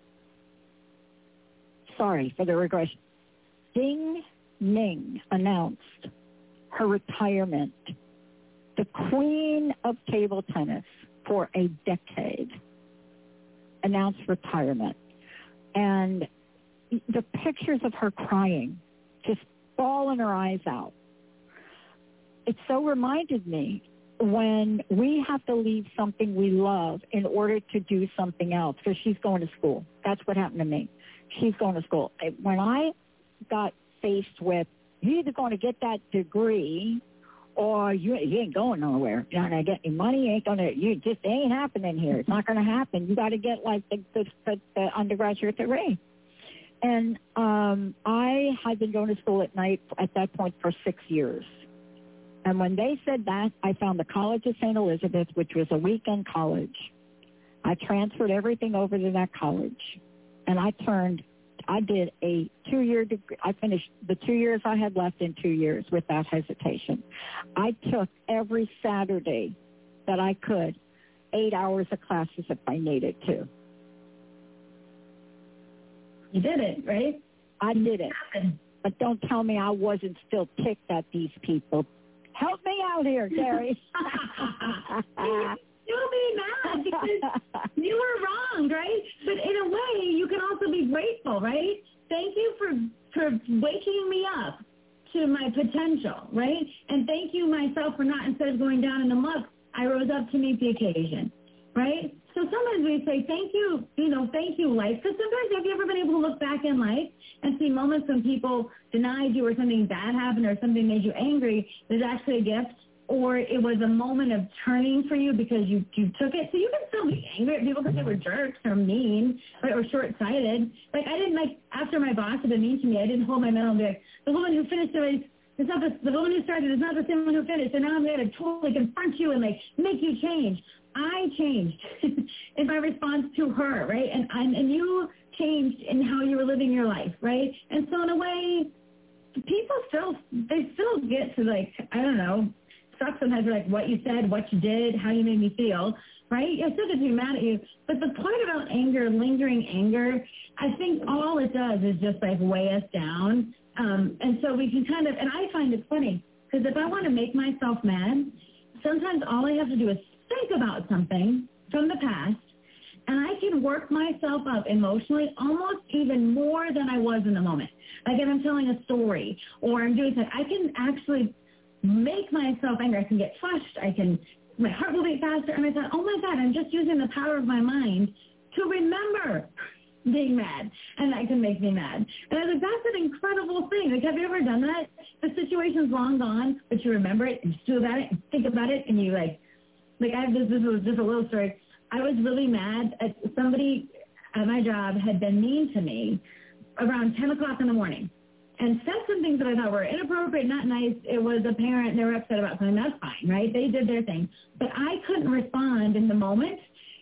Speaker 9: sorry for the regression, Ding Ning announced her retirement, the queen of table tennis for a decade, announced retirement. And the pictures of her crying, just bawling her eyes out, it so reminded me when we have to leave something we love in order to do something else, because she's going to school. That's what happened to me. She's going to school. When I got faced with, you're either going to get that degree or you, you ain't going nowhere. You're not going to get any money. You ain't going to, you just ain't happening here. It's not going to happen. You got to get like the, the, the, the undergraduate degree. And um, I had been going to school at night at that point for six years. And when they said that, I found the College of Saint Elizabeth, which was a weekend college. I transferred everything over to that college. And I turned, I did a two-year degree. I finished the two years I had left in two years without hesitation. I took every Saturday that I could, eight hours of classes if I needed to.
Speaker 2: You did it, right?
Speaker 9: I did it. But don't tell me I wasn't still ticked at these people. Help me out here, Carrie.
Speaker 2: You'll be mad because you were wrong, right? But in a way, you can also be grateful, right? Thank you for, for waking me up to my potential, right? And thank you myself for not, instead of going down in the muck, I rose up to meet the occasion, right? So sometimes we say, thank you, you know, thank you, life. Because sometimes have you ever been able to look back in life and see moments when people denied you or something bad happened or something made you angry, there's actually a gift, or it was a moment of turning for you because you, you took it. So you can still be angry at people because they were jerks or mean, right, or short-sighted. Like I didn't, like, after my boss had been mean to me, I didn't hold my medal and be like, the woman who finished the race, it's not the, the woman who started is not the same one who finished, and now I'm going to totally confront you and, like, make you change. I changed in my response to her, right? And, and and you changed in how you were living your life, right? And so in a way, people still, they still get to, like, I don't know, sucks sometimes, like what you said, what you did, how you made me feel, right? It's still going to be mad at you. But the point about anger, lingering anger, I think all it does is just like weigh us down. Um, and so we can kind of, and I find it funny, because if I want to make myself mad, sometimes all I have to do is think about something from the past, and I can work myself up emotionally almost even more than I was in the moment. Like if I'm telling a story or I'm doing something, I can actually make myself angry. I can get flushed. I can, my heart will beat faster. And I thought, oh my God, I'm just using the power of my mind to remember being mad, and that can make me mad. And I was like, that's an incredible thing. Like, have you ever done that? The situation's long gone, but you remember it and still about it and think about it, and you like, like I have this, this was just a little story. I was really mad at somebody at my job had been mean to me around ten o'clock in the morning and said some things that I thought were inappropriate, not nice. It was apparent they were upset about something. That's fine, right? They did their thing. But I couldn't respond in the moment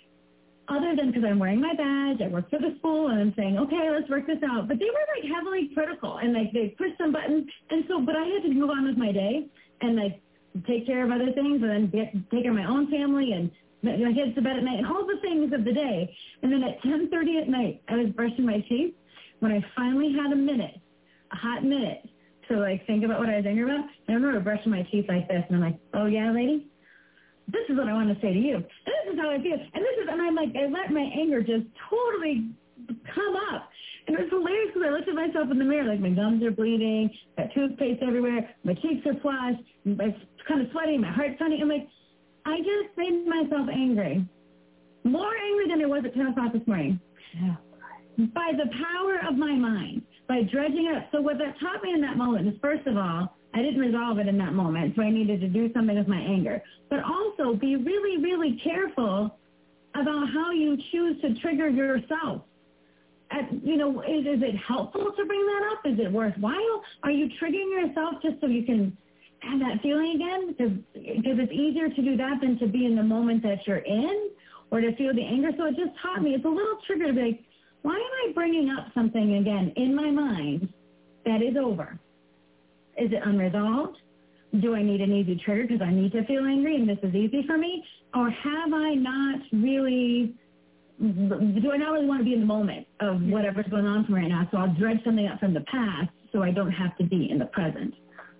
Speaker 2: other than because I'm wearing my badge, I work for the school, and I'm saying, okay, let's work this out. But they were, like, heavily critical, and, like, they pushed some buttons. And so, but I had to move on with my day and, like, take care of other things and then get, take care of my own family and my kids to bed at night and all the things of the day. And then at ten thirty at night, I was brushing my teeth when I finally had a minute, a hot minute, to, like, think about what I was angry about. And I remember brushing my teeth like this, and I'm like, oh, yeah, lady? This is what I want to say to you. And this is how I feel. And this is, and I'm like, I let my anger just totally come up. And it was hilarious because I looked at myself in the mirror, like my gums are bleeding, got toothpaste everywhere, my cheeks are flushed, I'm kind of sweaty, my heart's funny. I'm like, I just made myself angry. More angry than I was at ten o'clock this morning. Yeah. By the power of my mind, by dredging it up. So what that taught me in that moment is, first of all, I didn't resolve it in that moment, so I needed to do something with my anger. But also be really, really careful about how you choose to trigger yourself. At, you know, is, is it helpful to bring that up? Is it worthwhile? Are you triggering yourself just so you can have that feeling again? Because, because it's easier to do that than to be in the moment that you're in or to feel the anger. So it just taught me, it's a little trigger to be like, why am I bringing up something again in my mind that is over? Is it unresolved? Do I need an easy trigger because I need to feel angry and this is easy for me? Or have I not really, do I not really want to be in the moment of whatever's going on for me right now? So I'll dredge something up from the past so I don't have to be in the present.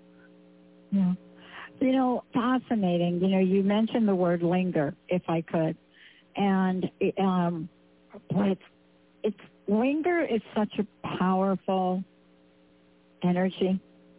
Speaker 9: Yeah. You know, fascinating. You know, you mentioned the word linger, if I could. And um, it's, it's, linger is such a powerful energy.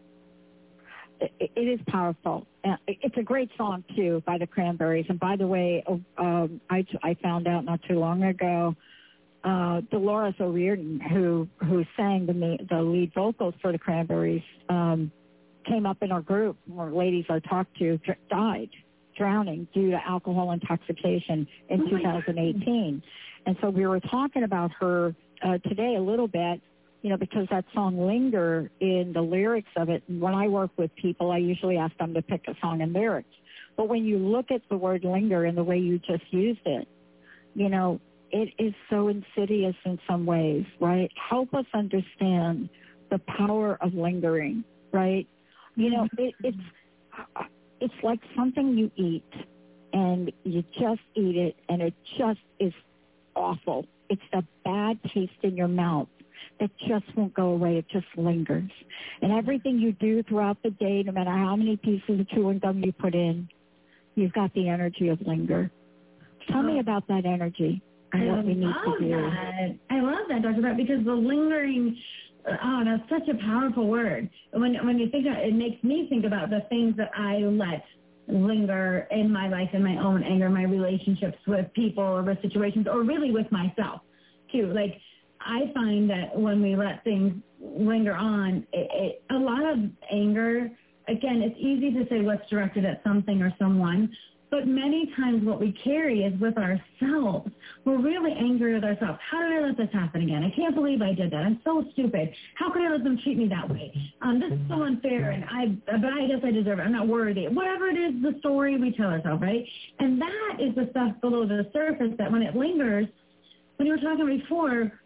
Speaker 9: It is powerful. It's a great song, too, by the Cranberries. And by the way, um, I, I found out not too long ago, uh, Dolores O'Riordan, who who sang the, the lead vocals for the Cranberries, um, came up in our group, where ladies I talked to, dr- died, drowning due to alcohol intoxication in oh two thousand eighteen. And so we were talking about her uh, today a little bit, you know, because that song Linger, in the lyrics of it, when I work with people, I usually ask them to pick a song and lyrics. But when you look at the word linger and the way you just used it, you know, it is so insidious in some ways, right? Help us understand the power of lingering, right? You know, it, it's it's like something you eat, and you just eat it, and it just is awful. It's a bad taste in your mouth. It just won't go away. It just lingers. And everything you do throughout the day, no matter how many pieces of chewing gum you put in, you've got the energy of linger. Tell oh. me about that energy and
Speaker 2: I
Speaker 9: what we need
Speaker 2: love
Speaker 9: to do.
Speaker 2: That. I love that, Doctor Pat, because the lingering, oh, that's such a powerful word. When when you think of it, it makes me think about the things that I let linger in my life, in my own anger, my relationships with people or with situations, or really with myself, too. Like, I find that when we let things linger on, it, it, a lot of anger, again, it's easy to say what's directed at something or someone, but many times what we carry is with ourselves. We're really angry with ourselves. How did I let this happen again? I can't believe I did that. I'm so stupid. How could I let them treat me that way? Um, this is so unfair, and I, but I guess I deserve it. I'm not worthy. Whatever it is, the story we tell ourselves, right? And that is the stuff below the surface that when it lingers, when you were talking before,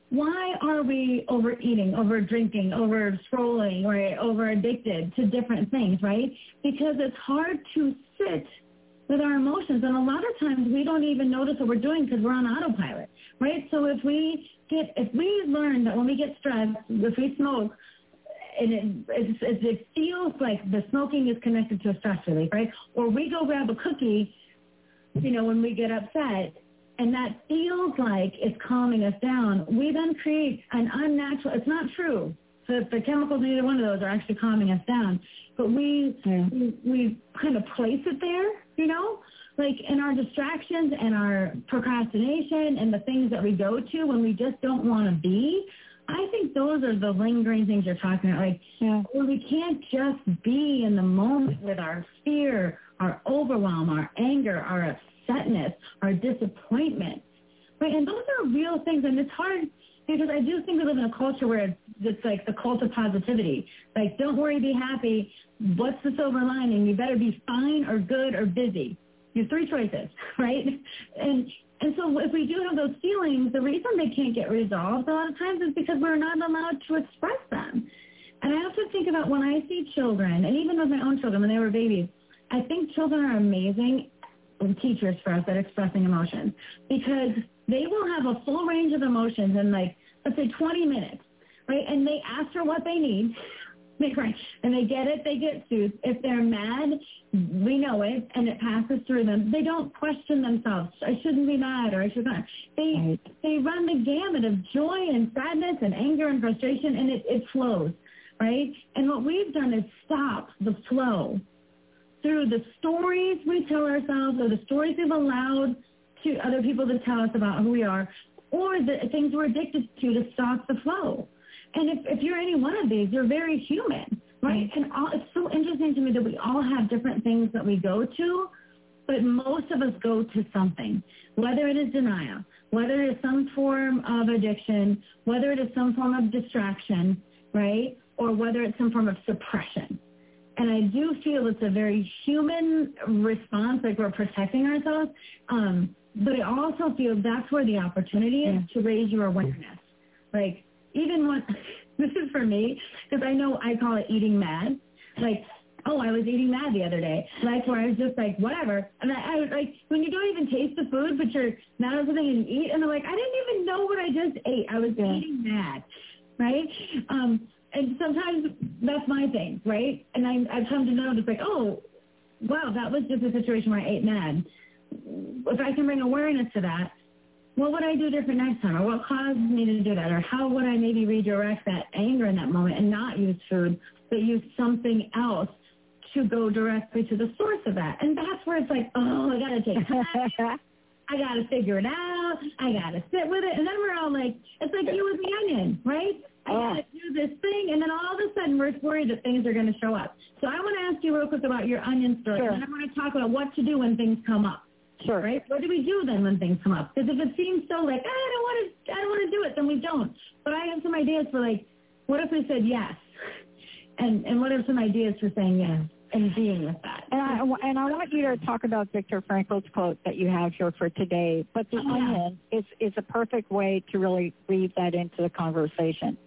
Speaker 2: why are we overeating, over drinking, over scrolling, right, over addicted to different things, right? Because it's hard to sit with our emotions. And a lot of times we don't even notice what we're doing because we're on autopilot, right? So if we get, if we learn that when we get stressed, if we smoke, and it, it, it feels like the smoking is connected to a stress relief, right? Or we go grab a cookie, you know, when we get upset, and that feels like it's calming us down, we then create an unnatural, it's not true. So the chemicals in either one of those are actually calming us down. But we, yeah. we we kind of place it there, you know, like in our distractions and our procrastination and the things that we go to when we just don't want to be. I think those are the lingering things you're talking about. Like, yeah. well, we can't just be in the moment with our fear, our overwhelm, our anger, our upsetness, our disappointment, right? And those are real things, and it's hard because I do think we live in a culture where it's, it's like the cult of positivity. Like, don't worry, be happy. What's the silver lining? You better be fine or good or busy. You have three choices, right? And and so if we do have those feelings, the reason they can't get resolved a lot of times is because we're not allowed to express them. And I also think about when I see children, and even with my own children when they were babies, I think children are amazing teachers for us at expressing emotions because they will have a full range of emotions in, like, let's say twenty minutes, right? And they ask for what they need. They cry, and they get it, they get soothed. If they're mad, we know it, and it passes through them. They don't question themselves. I shouldn't be mad, or I should not. They right. they run the gamut of joy and sadness and anger and frustration, and it, it flows, right? And what we've done is stop the flow through the stories we tell ourselves or the stories we've allowed to other people to tell us about who we are, or the things we're addicted to to stop the flow. And if, if you're any one of these, you're very human, right? And all, it's so interesting to me that we all have different things that we go to, but most of us go to something, whether it is denial, whether it is some form of addiction, whether it is some form of distraction, right? Or whether it's some form of suppression. And I do feel it's a very human response, like we're protecting ourselves. Um, but I also feel that's where the opportunity is yeah. to raise your awareness. Like, even when, this is for me, because I know I call it eating mad. Like, oh, I was eating mad the other day. Like, where I was just like, whatever. And I, I like, when you don't even taste the food, but you're mad at something and you eat, and I'm like, I didn't even know what I just ate. I was yeah. eating mad, right? Um, and sometimes that's my thing, right? And I, I've come to know it's like, oh, wow, that was just a situation where I ate mad. If I can bring awareness to that, what would I do different next time? Or what caused me to do that? Or how would I maybe redirect that anger in that moment and not use food, but use something else to go directly to the source of that? And that's where it's like, oh, I got to take time. I got to figure it out. I got to sit with it. And then we're all like, it's like you with the onion, right? I got to do this thing. And then all of a sudden we're worried that things are going to show up. So I want to ask you real quick about your onion story. Sure. And then I want to talk about what to do when things come up. Sure. Right? What do we do then when things come up? Because if it seems so like, ah, I don't want to, I don't want to do it, then we don't. But I have some ideas for, like, what if we said yes? And and what are some ideas for saying yes and being with that?
Speaker 9: And I, and I want you to talk about Viktor Frankl's quote that you have here for today. But the oh, onion yeah. is, is a perfect way to really weave that into the conversation.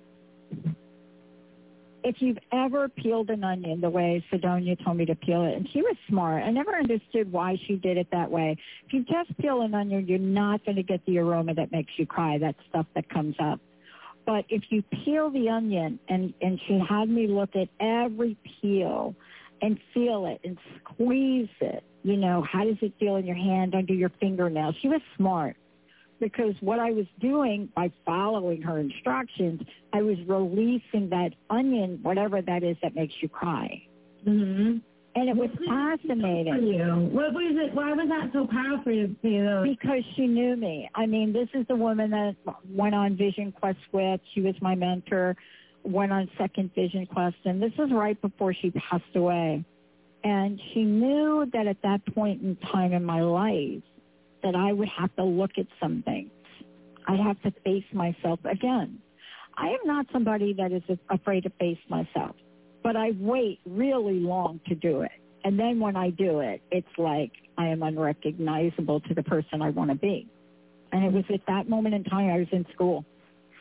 Speaker 9: If you've ever peeled an onion the way Sidonia told me to peel it, and she was smart. I never understood why she did it that way. If you just peel an onion, you're not going to get the aroma that makes you cry, that stuff that comes up. But if you peel the onion, and, and she had me look at every peel and feel it and squeeze it, you know, how does it feel in your hand, under your fingernails? She was smart. Because what I was doing by following her instructions, I was releasing that onion, whatever that is that makes you cry.
Speaker 2: Mm-hmm.
Speaker 9: And it was fascinating.
Speaker 2: For you? What was it? Why was that so powerful for you?
Speaker 9: Because she knew me. I mean, this is the woman that went on Vision Quest with. She was my mentor, went on Second Vision Quest, and this was right before she passed away. And she knew that at that point in time in my life, that I would have to look at some things. I'd have to face myself again. I am not somebody that is afraid to face myself, but I wait really long to do it. And then when I do it, it's like I am unrecognizable to the person I want to be. And it was at that moment in time I was in school.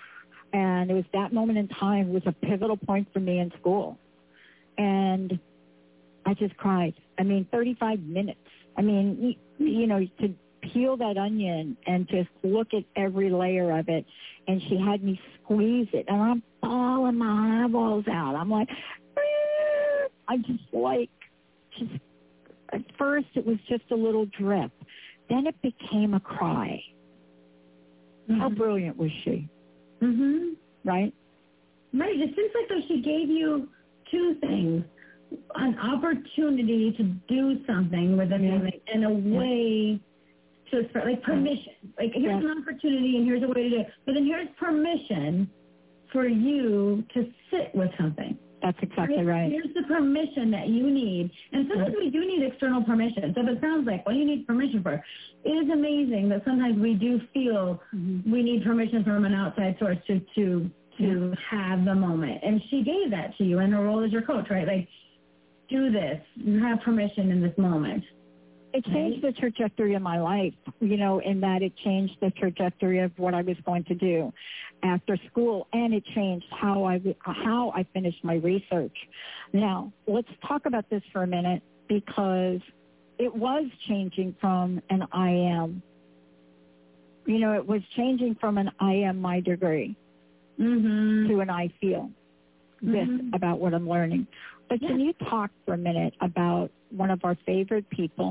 Speaker 9: And it was that moment in time was a pivotal point for me in school. And I just cried. I mean, thirty-five minutes. I mean, you, you know, to peel that onion and just look at every layer of it. And she had me squeeze it. And I'm bawling my eyeballs out. I'm like, ah! I just like, just, at first it was just a little drip. Then it became a cry. Mm-hmm. How brilliant was she?
Speaker 2: Mm-hmm.
Speaker 9: Right?
Speaker 2: Right. It seems like though she gave you two things. An opportunity to do something with a
Speaker 9: yeah.
Speaker 2: feeling and a way to express, like permission. Like here's yeah. an opportunity and here's a way to do it. But then here's permission for you to sit with something.
Speaker 9: That's exactly right. right.
Speaker 2: Here's the permission that you need. And sometimes we do need external permission. So if it sounds like, what do you need permission for? It is amazing that sometimes we do feel mm-hmm. we need permission from an outside source to to to yeah. have the moment. And she gave that to you in her role as your coach, right? Like, do this. You have permission in this moment.
Speaker 9: It changed the trajectory of my life, you know, in that it changed the trajectory of what I was going to do after school, and it changed how I, how I finished my research. Now, let's talk about this for a minute, because it was changing from an I am. You know, it was changing from an I am my degree
Speaker 2: mm-hmm.
Speaker 9: to an I feel this mm-hmm. about what I'm learning. But yeah. can you talk for a minute about one of our favorite people?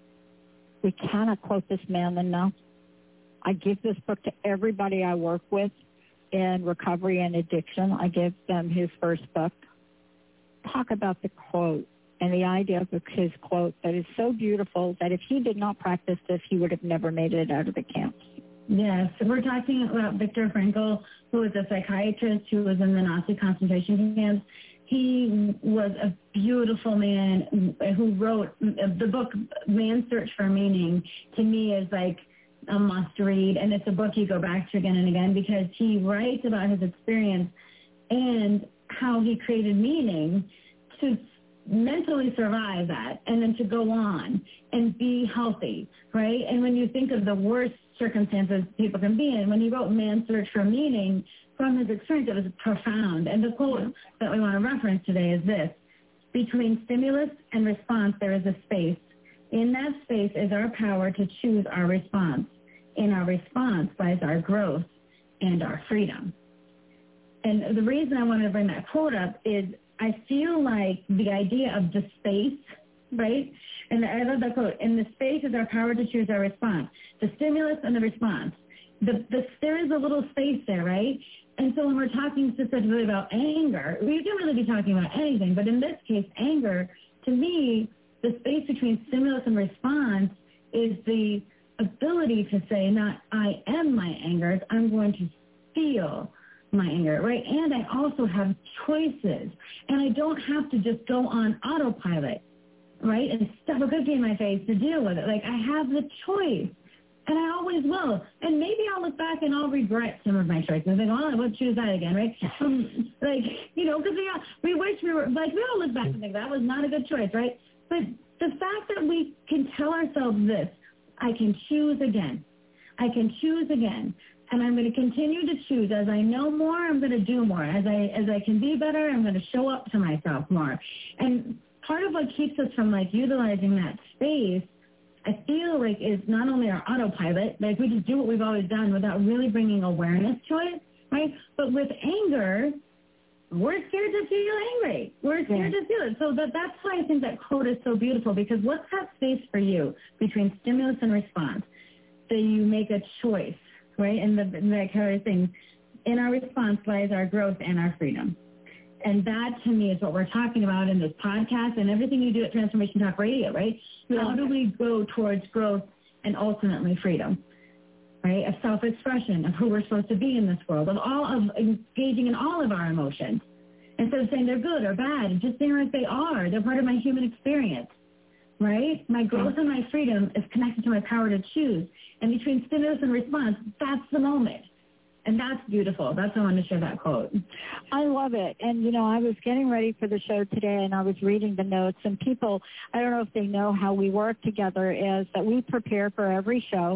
Speaker 9: We cannot quote this man enough. I give this book to everybody I work with in recovery and addiction. I give them his first book. Talk about the quote and the idea of his quote that is so beautiful that if he did not practice this, he would have never made it out of the camps.
Speaker 2: Yes, we're talking about Viktor Frankl, who was a psychiatrist who was in the Nazi concentration camps. He was a beautiful man who wrote the book Man's Search for Meaning. To me is like a must read, and it's a book you go back to again and again because he writes about his experience and how he created meaning to mentally survive that and then to go on and be healthy, right? And when you think of the worst circumstances people can be in, when he wrote Man's Search for Meaning, from his experience, it was profound. And the quote that we want to reference today is this: between stimulus and response, there is a space. In that space is our power to choose our response. In our response lies our growth and our freedom. And the reason I wanted to bring that quote up is I feel like the idea of the space, right? And I love that quote. In the space is our power to choose our response. The stimulus and the response. The, the, there is a little space there, right? And so when we're talking specifically about anger, we can really be talking about anything, but in this case, anger, to me, the space between stimulus and response is the ability to say, not I am my anger, I'm going to feel my anger, right? And I also have choices, and I don't have to just go on autopilot, right, and stuff a cookie in my face to deal with it. Like, I have the choice. And I always will. And maybe I'll look back and I'll regret some of my choices. Like, well, I would choose that again, right? Um, like, you know, because we, all, we wish we were, like, we all look back and think that was not a good choice, right? But the fact that we can tell ourselves this, I can choose again. I can choose again. And I'm going to continue to choose. As I know more, I'm going to do more. As I, as I can be better, I'm going to show up to myself more. And part of what keeps us from, like, utilizing that space, I feel like is not only our autopilot, like we just do what we've always done without really bringing awareness to it, right? But with anger, we're scared to feel angry. We're scared yeah. to feel it. So that, that's why I think that quote is so beautiful, because what's that space for you between stimulus and response? So you make a choice, right? And the, like how I was saying, in our response lies our growth and our freedom. And that, to me, is what we're talking about in this podcast and everything you do at Transformation Talk Radio, right? Yeah. How do we go towards growth and ultimately freedom, right? Of self-expression, of who we're supposed to be in this world, of all of engaging in all of our emotions. Instead of saying they're good or bad, just saying like they are. They're part of my human experience, right? My growth and my freedom is connected to my power to choose. And between stimulus and response, that's the moment. And that's beautiful. That's why I wanted to share that quote.
Speaker 9: I love it. And, you know, I was getting ready for the show today, and I was reading the notes. And people, I don't know if they know how we work together, is that we prepare for every show.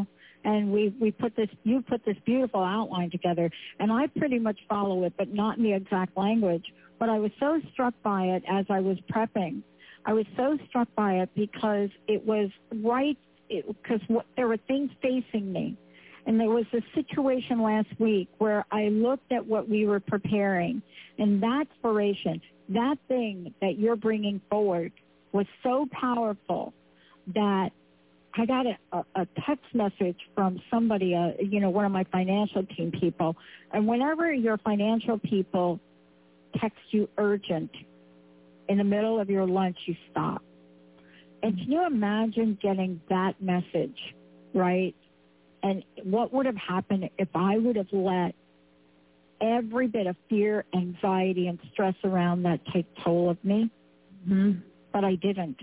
Speaker 9: and we we put this you put this beautiful outline together, and I pretty much follow it, but not in the exact language. But I was so struck by it as I was prepping. I was so struck by it because it was right, because there were things facing me. And there was a situation last week where I looked at what we were preparing, and that inspiration, that thing that you're bringing forward was so powerful that I got a, a text message from somebody, uh, you know, one of my financial team people. And whenever your financial people text you urgent in the middle of your lunch, you stop. And can you imagine getting that message, right? And what would have happened if I would have let every bit of fear, anxiety, and stress around that take toll of me? Mm-hmm. But I didn't.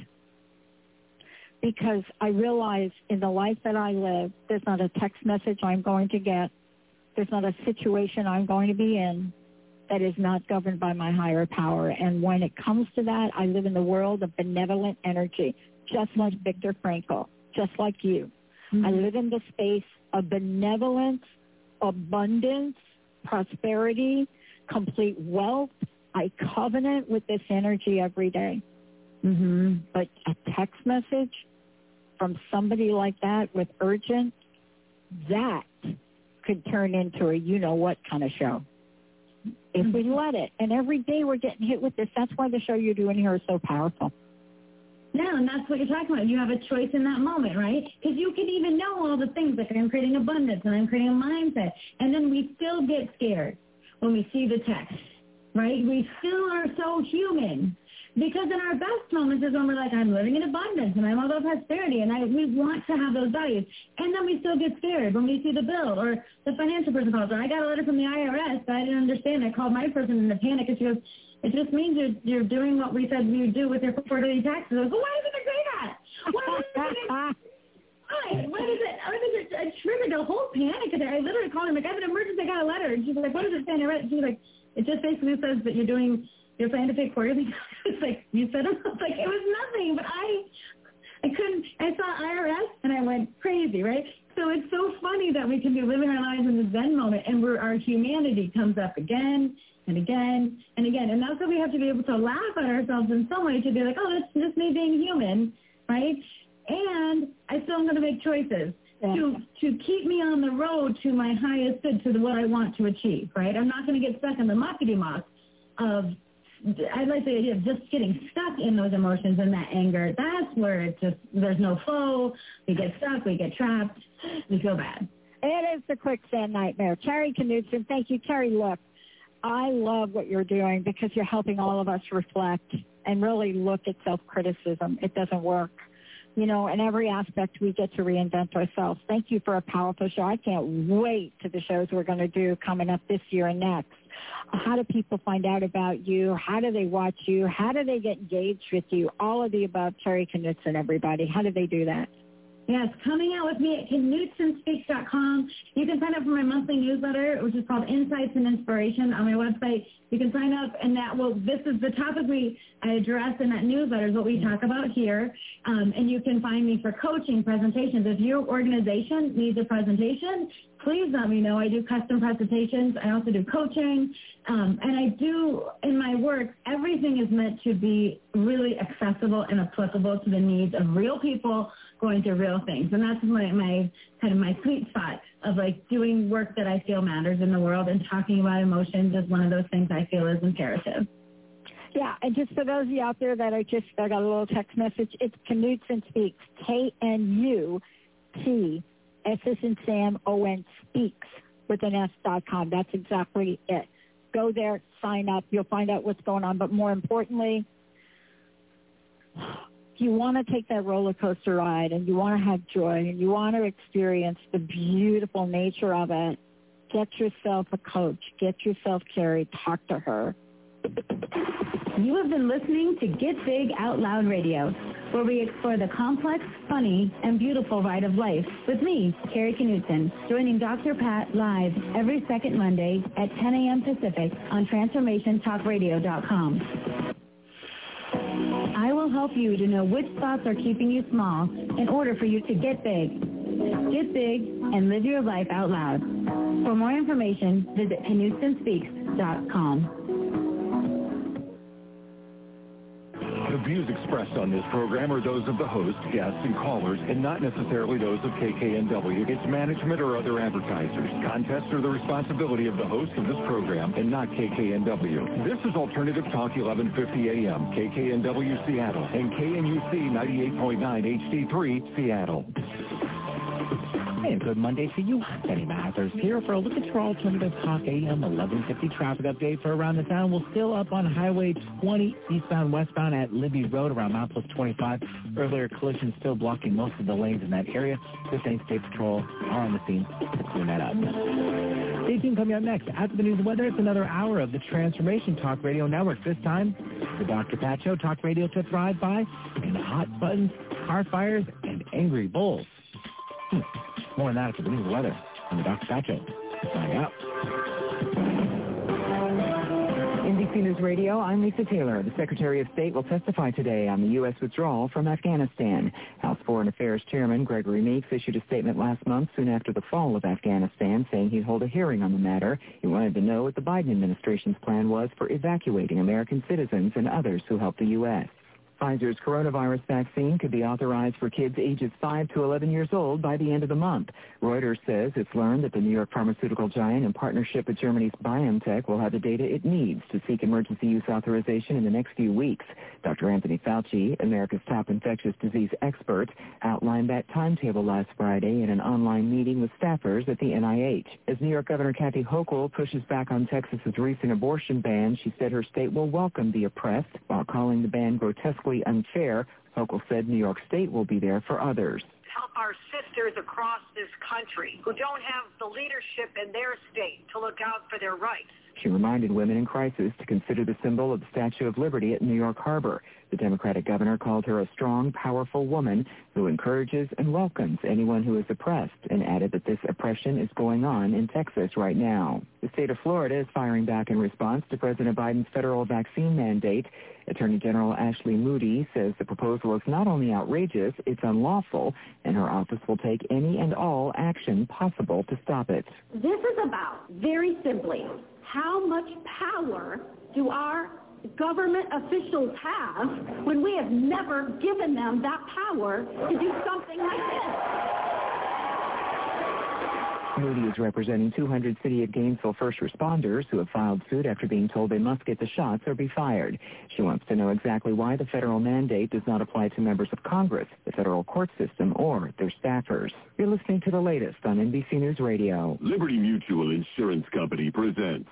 Speaker 9: Because I realized in the life that I live, there's not a text message I'm going to get. There's not a situation I'm going to be in that is not governed by my higher power. And when it comes to that, I live in the world of benevolent energy, just like Viktor Frankl, just like you. Mm-hmm. I live in the space of benevolence, abundance, prosperity, complete wealth. I covenant with this energy every day. Mm-hmm. But a text message from somebody like that with urgent, that could turn into a you-know-what kind of show if mm-hmm. we let it. And every day we're getting hit with this. That's why the show you're doing here is so powerful.
Speaker 2: No, and that's what you're talking about. You have a choice in that moment, right? Because you can even know all the things, like I'm creating abundance and I'm creating a mindset, and then we still get scared when we see the text, right? We still are so human. Because in our best moments is when we're like, I'm living in abundance and I'm all about prosperity and I we want to have those values. And then we still get scared when we see the bill or the financial person calls, or I got a letter from the I R S that I didn't understand. I called my person in a panic and she goes, it just means you're, you're doing what we said you would do with your quarterly taxes. I was like, well, why does it say that? Why does it Why? Why does it, why does it, it triggered a whole panic. I literally called her, like, I have an emergency, I got a letter. And she's like, what does it say? And I read it. She's like, it just basically says that you're doing, you're planning to pay quarterly. It's like, you said it? It's like, it was nothing, but I, I couldn't, I saw I R S and I went crazy, right? So it's so funny that we can be living our lives in the Zen moment and where our humanity comes up again and again and again. And that's why we have to be able to laugh at ourselves in some way to be like, oh, that's just me being human, right? And I still am going to make choices yeah. to to keep me on the road to my highest good, to the, what I want to achieve, right? I'm not going to get stuck in the muckety-muck of, I like the idea of just getting stuck in those emotions and that anger. That's where it's just, there's no flow. We get stuck. We get trapped. We feel bad.
Speaker 9: It is the quicksand nightmare. Terry Knudsen, thank you. Terry, look, I love what you're doing because you're helping all of us reflect and really look at self-criticism. It doesn't work. You know, in every aspect, we get to reinvent ourselves. Thank you for a powerful show. I can't wait to the shows we're going to do coming up this year and next. How do people find out about you? How do they watch you? How do they get engaged with you? All of the above, Terry Knudsen, everybody. How do they do that?
Speaker 2: Yes, coming out with me at knudsen speaks dot com. You can sign up for my monthly newsletter, which is called Insights and Inspiration on my website. You can sign up, and that will, this is the topic we I address in that newsletter is what we talk about here. Um, and you can find me for coaching presentations. If your organization needs a presentation, please let me know. I do custom presentations. I also do coaching. Um, and I do, in my work, everything is meant to be really accessible and applicable to the needs of real people going through real things. And that's my, my kind of my sweet spot of like doing work that I feel matters in the world, and talking about emotions is one of those things I feel is imperative.
Speaker 9: Yeah, and just for those of you out there that are just, I got a little text message, it's Knudsen Speaks, K N U T S as in Sam, O N Speaks with an S dot com. That's exactly it. Go there, sign up. You'll find out what's going on. But more importantly, if you want to take that roller coaster ride and you want to have joy and you want to experience the beautiful nature of it, get yourself a coach. Get yourself Carrie. Talk to her.
Speaker 5: You have been listening to Get Big Out Loud Radio, where we explore the complex, funny, and beautiful ride of life with me, Carrie Knudsen, joining Doctor Pat live every second Monday at ten a.m. Pacific on transformation talk radio dot com. I will help you to know which thoughts are keeping you small in order for you to get big. Get big, and live your life out loud. For more information, visit Knutson Speaks dot com.
Speaker 8: The views expressed on this program are those of the host, guests, and callers, and not necessarily those of K K N W, its management, or other advertisers. Contests are the responsibility of the host of this program and not K K N W. This is Alternative Talk eleven fifty A M, K K N W Seattle, and K N U C ninety-eight point nine H D three Seattle.
Speaker 6: Hey, good Monday to you. Benny Mathers here for a look at your Alternative Talk A M eleven fifty traffic update for around the town. We're still up on Highway twenty, eastbound, westbound at Libby Road around Mount Plus twenty-five. Earlier collision still blocking most of the lanes in that area. fifteen State Patrol are on the scene to clean that up. Stay tuned. Coming up next, after the news and weather, it's another hour of the Transformation Talk Radio Network. This time, the Doctor Pat Show, talk radio to thrive by, and hot buttons, car fires, and angry bulls. Hmm. More on that after the news and weather on the Doctor Pat Show. Signing out.
Speaker 1: N B C News Radio, I'm Lisa Taylor. The Secretary of State will testify today on the U S withdrawal from Afghanistan. House Foreign Affairs Chairman Gregory Meeks issued a statement last month soon after the fall of Afghanistan saying he'd hold a hearing on the matter. He wanted to know what the Biden administration's plan was for evacuating American citizens and others who helped the U S Pfizer's coronavirus vaccine could be authorized for kids ages five to eleven years old by the end of the month. Reuters says it's learned that the New York pharmaceutical giant, in partnership with Germany's BioNTech, will have the data it needs to seek emergency use authorization in the next few weeks. Doctor Anthony Fauci, America's top infectious disease expert, outlined that timetable last Friday in an online meeting with staffers at the N I H. As New York Governor Kathy Hochul pushes back on Texas's recent abortion ban, she said her state will welcome the oppressed, while calling the ban grotesquely unfair. Hochul said New York State will be there for others.
Speaker 13: Help our sisters across this country who don't have the leadership in their state to look out for their rights.
Speaker 1: She reminded women in crisis to consider the symbol of the Statue of Liberty at New York Harbor. The Democratic governor called her a strong, powerful woman who encourages and welcomes anyone who is oppressed, and added that this oppression is going on in Texas right now. The state of Florida is firing back in response to President Biden's federal vaccine mandate. Attorney General Ashley Moody says the proposal is not only outrageous, it's unlawful, and her office will take any and all action possible to stop it.
Speaker 14: This is about, very simply, how much power do our government officials have when we have never given them that power to do something like this?
Speaker 1: Moody is representing two hundred City of Gainesville first responders who have filed suit after being told they must get the shots or be fired. She wants to know exactly why the federal mandate does not apply to members of Congress, the federal court system, or their staffers. You're listening to the latest on N B C News Radio.
Speaker 15: Liberty Mutual Insurance Company presents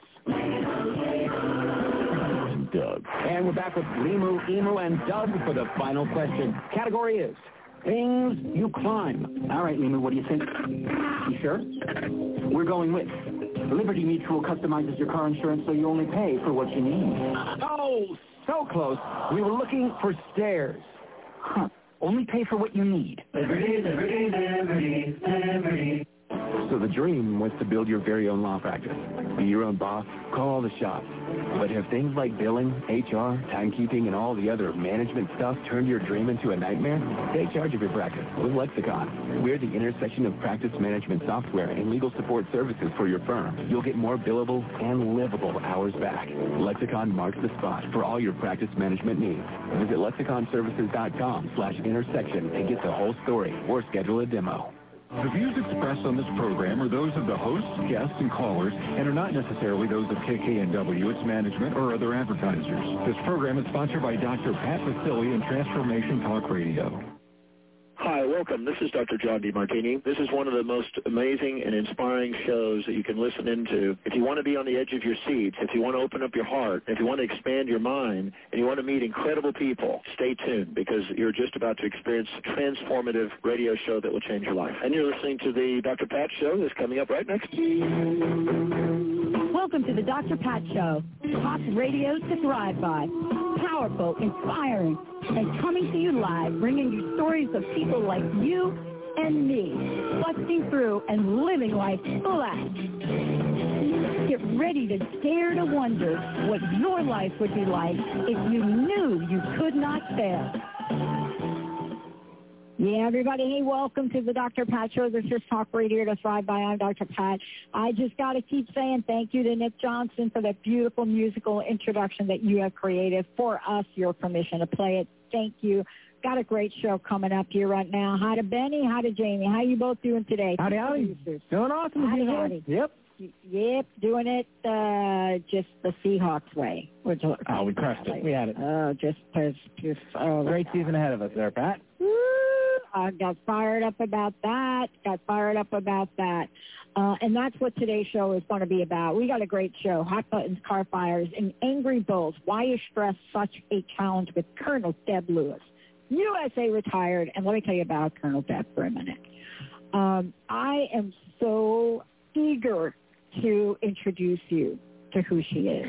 Speaker 15: and Doug.
Speaker 16: And we're back with Limu, Emu, and Doug for the final question. Category is things you climb. All right, Limu, what do you think? You sure? We're going with Liberty Mutual customizes your car insurance so you only pay for what you need. Oh, so close. We were looking for stairs. Huh. Only pay for what you need. Liberty, Liberty, Liberty, Liberty. So the dream was to build your very own law practice. Be your own boss, call all the shots. But have things like billing, H R, timekeeping, and all the other management stuff turned your dream into a nightmare? Take charge of your practice with Lexicon. We're the intersection of practice management software and legal support services for your firm. You'll get more billable and livable hours back. Lexicon marks the spot for all your practice management needs. Visit lexiconservices.com slash intersection and get the whole story or schedule a demo.
Speaker 8: The views expressed on this program are those of the hosts, guests, and callers, and are not necessarily those of K K N W, its management, or other advertisers. This program is sponsored by Doctor Pat Vasili and Transformation Talk Radio.
Speaker 17: Hi, welcome. This is Doctor John DeMartini. This is one of the most amazing and inspiring shows that you can listen into. If you want to be on the edge of your seats, if you want to open up your heart, if you want to expand your mind, and you want to meet incredible people, stay tuned because you're just about to experience a transformative radio show that will change your life. And you're listening to the Doctor Pat Show that's coming up right next.
Speaker 9: Welcome to the Doctor Pat Show. Talk radio to thrive by. Powerful, inspiring, and coming to you live, bringing you stories of people like you and me, busting through and living life flat. Get ready to dare to wonder what your life would be like if you knew you could not fail. Yeah, everybody, hey, welcome to the Doctor Pat Show. This is Talk Radio to Thrive By. I'm Doctor Pat. I just got to keep saying thank you to Nick Johnson for that beautiful musical introduction that you have created for us, your permission to play it. Thank you. Got a great show coming up here right now. Hi to Benny. Hi to Jamie. How you both doing today?
Speaker 6: Howdy, howdy. Doing awesome.
Speaker 9: Howdy, howdy.
Speaker 6: Yep.
Speaker 9: Yep, doing it uh, just the Seahawks way. Which,
Speaker 6: oh, we crushed it. We had it.
Speaker 9: Oh, uh, just, just, just. Oh,
Speaker 6: great season ahead of us there, Pat.
Speaker 9: Woo! I got fired up about that. Got fired up about that. Uh, and that's what today's show is going to be about. We got a great show. Hot buttons, car fires, and angry bulls. Why is stress such a challenge with Colonel Deb Lewis? U S A retired. And let me tell you about Colonel Deb for a minute. Um, I am so eager to introduce you to who she is.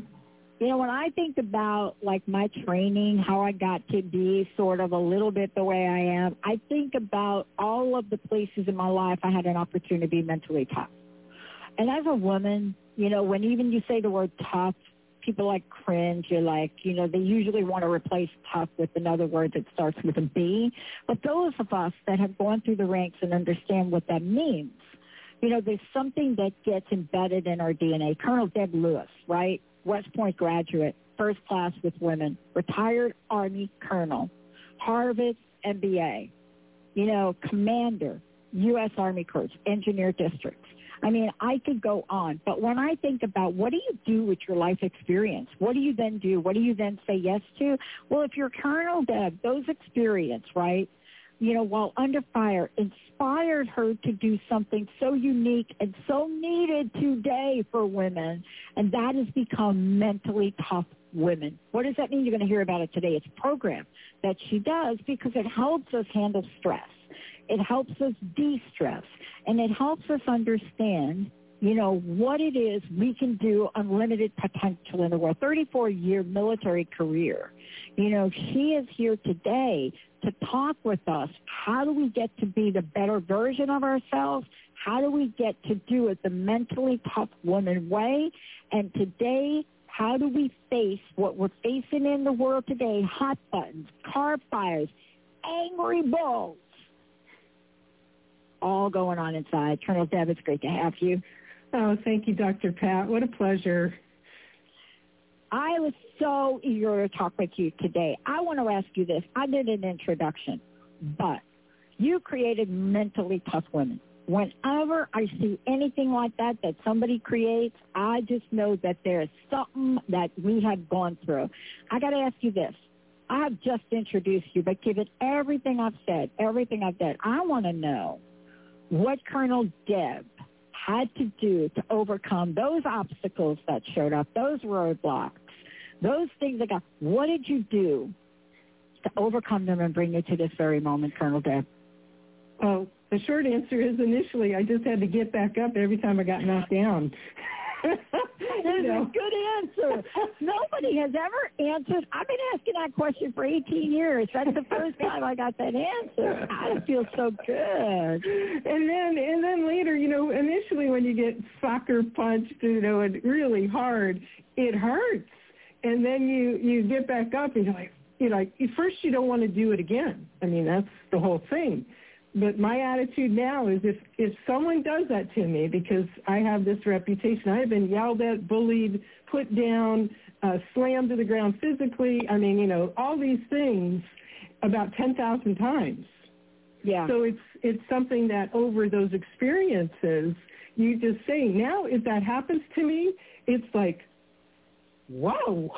Speaker 9: You know, when I think about, like, my training, how I got to be sort of a little bit the way I am, I think about all of the places in my life I had an opportunity to be mentally tough. And as a woman, you know, when even you say the word tough, people, like, cringe. You're like, you know, they usually want to replace tough with another word that starts with a B. But those of us that have gone through the ranks and understand what that means, you know, there's something that gets embedded in our D N A. Colonel Deb Lewis, right? West Point graduate, first class with women, retired Army colonel, Harvard M B A, you know, commander, U S Army Corps, engineer districts. I mean, I could go on. But when I think about what do you do with your life experience, what do you then do? What do you then say yes to? Well, if you're Colonel Deb, those experience, right, you know, while under fire, inspired her to do something so unique and so needed today for women, and that has become mentally tough women. What does that mean? You're going to hear about it today. It's a program that she does because it helps us handle stress. It helps us de-stress, and it helps us understand, you know, what it is we can do, unlimited potential in the world. thirty-four-year military career. You know, she is here today to talk with us. How do we get to be the better version of ourselves? How do we get to do it the mentally tough woman way? And today, how do we face what we're facing in the world today? Hot buttons, car fires, angry bulls, all going on inside. Colonel Deb, it's great to have you.
Speaker 18: Oh, thank you, Doctor Pat. What a pleasure.
Speaker 9: I was so eager to talk with you today. I want to ask you this. I did an introduction, but you created mentally tough women. Whenever I see anything like that that somebody creates, I just know that there's something that we have gone through. I got to ask you this. I have just introduced you, but given everything I've said, everything I've done, I want to know what Colonel Deb had to do to overcome those obstacles that showed up, those roadblocks, those things that got, what did you do to overcome them and bring you to this very moment, Colonel Deb?
Speaker 18: Oh, the short answer is initially I just had to get back up every time I got knocked down.
Speaker 9: That's a good answer. Nobody has ever answered. I've been asking that question for eighteen years. That's the first time I got that answer. I feel so good.
Speaker 18: And then, and then later, you know, initially when you get soccer punched, you know, and really hard, it hurts. And then you you get back up and you're like, you know, at first you don't want to do it again. I mean, that's the whole thing. But my attitude now is if, if someone does that to me, because I have this reputation, I have been yelled at, bullied, put down, uh, slammed to the ground physically. I mean, you know, all these things about ten thousand times.
Speaker 9: Yeah.
Speaker 18: So it's it's something that over those experiences, you just say, now if that happens to me, it's like, whoa.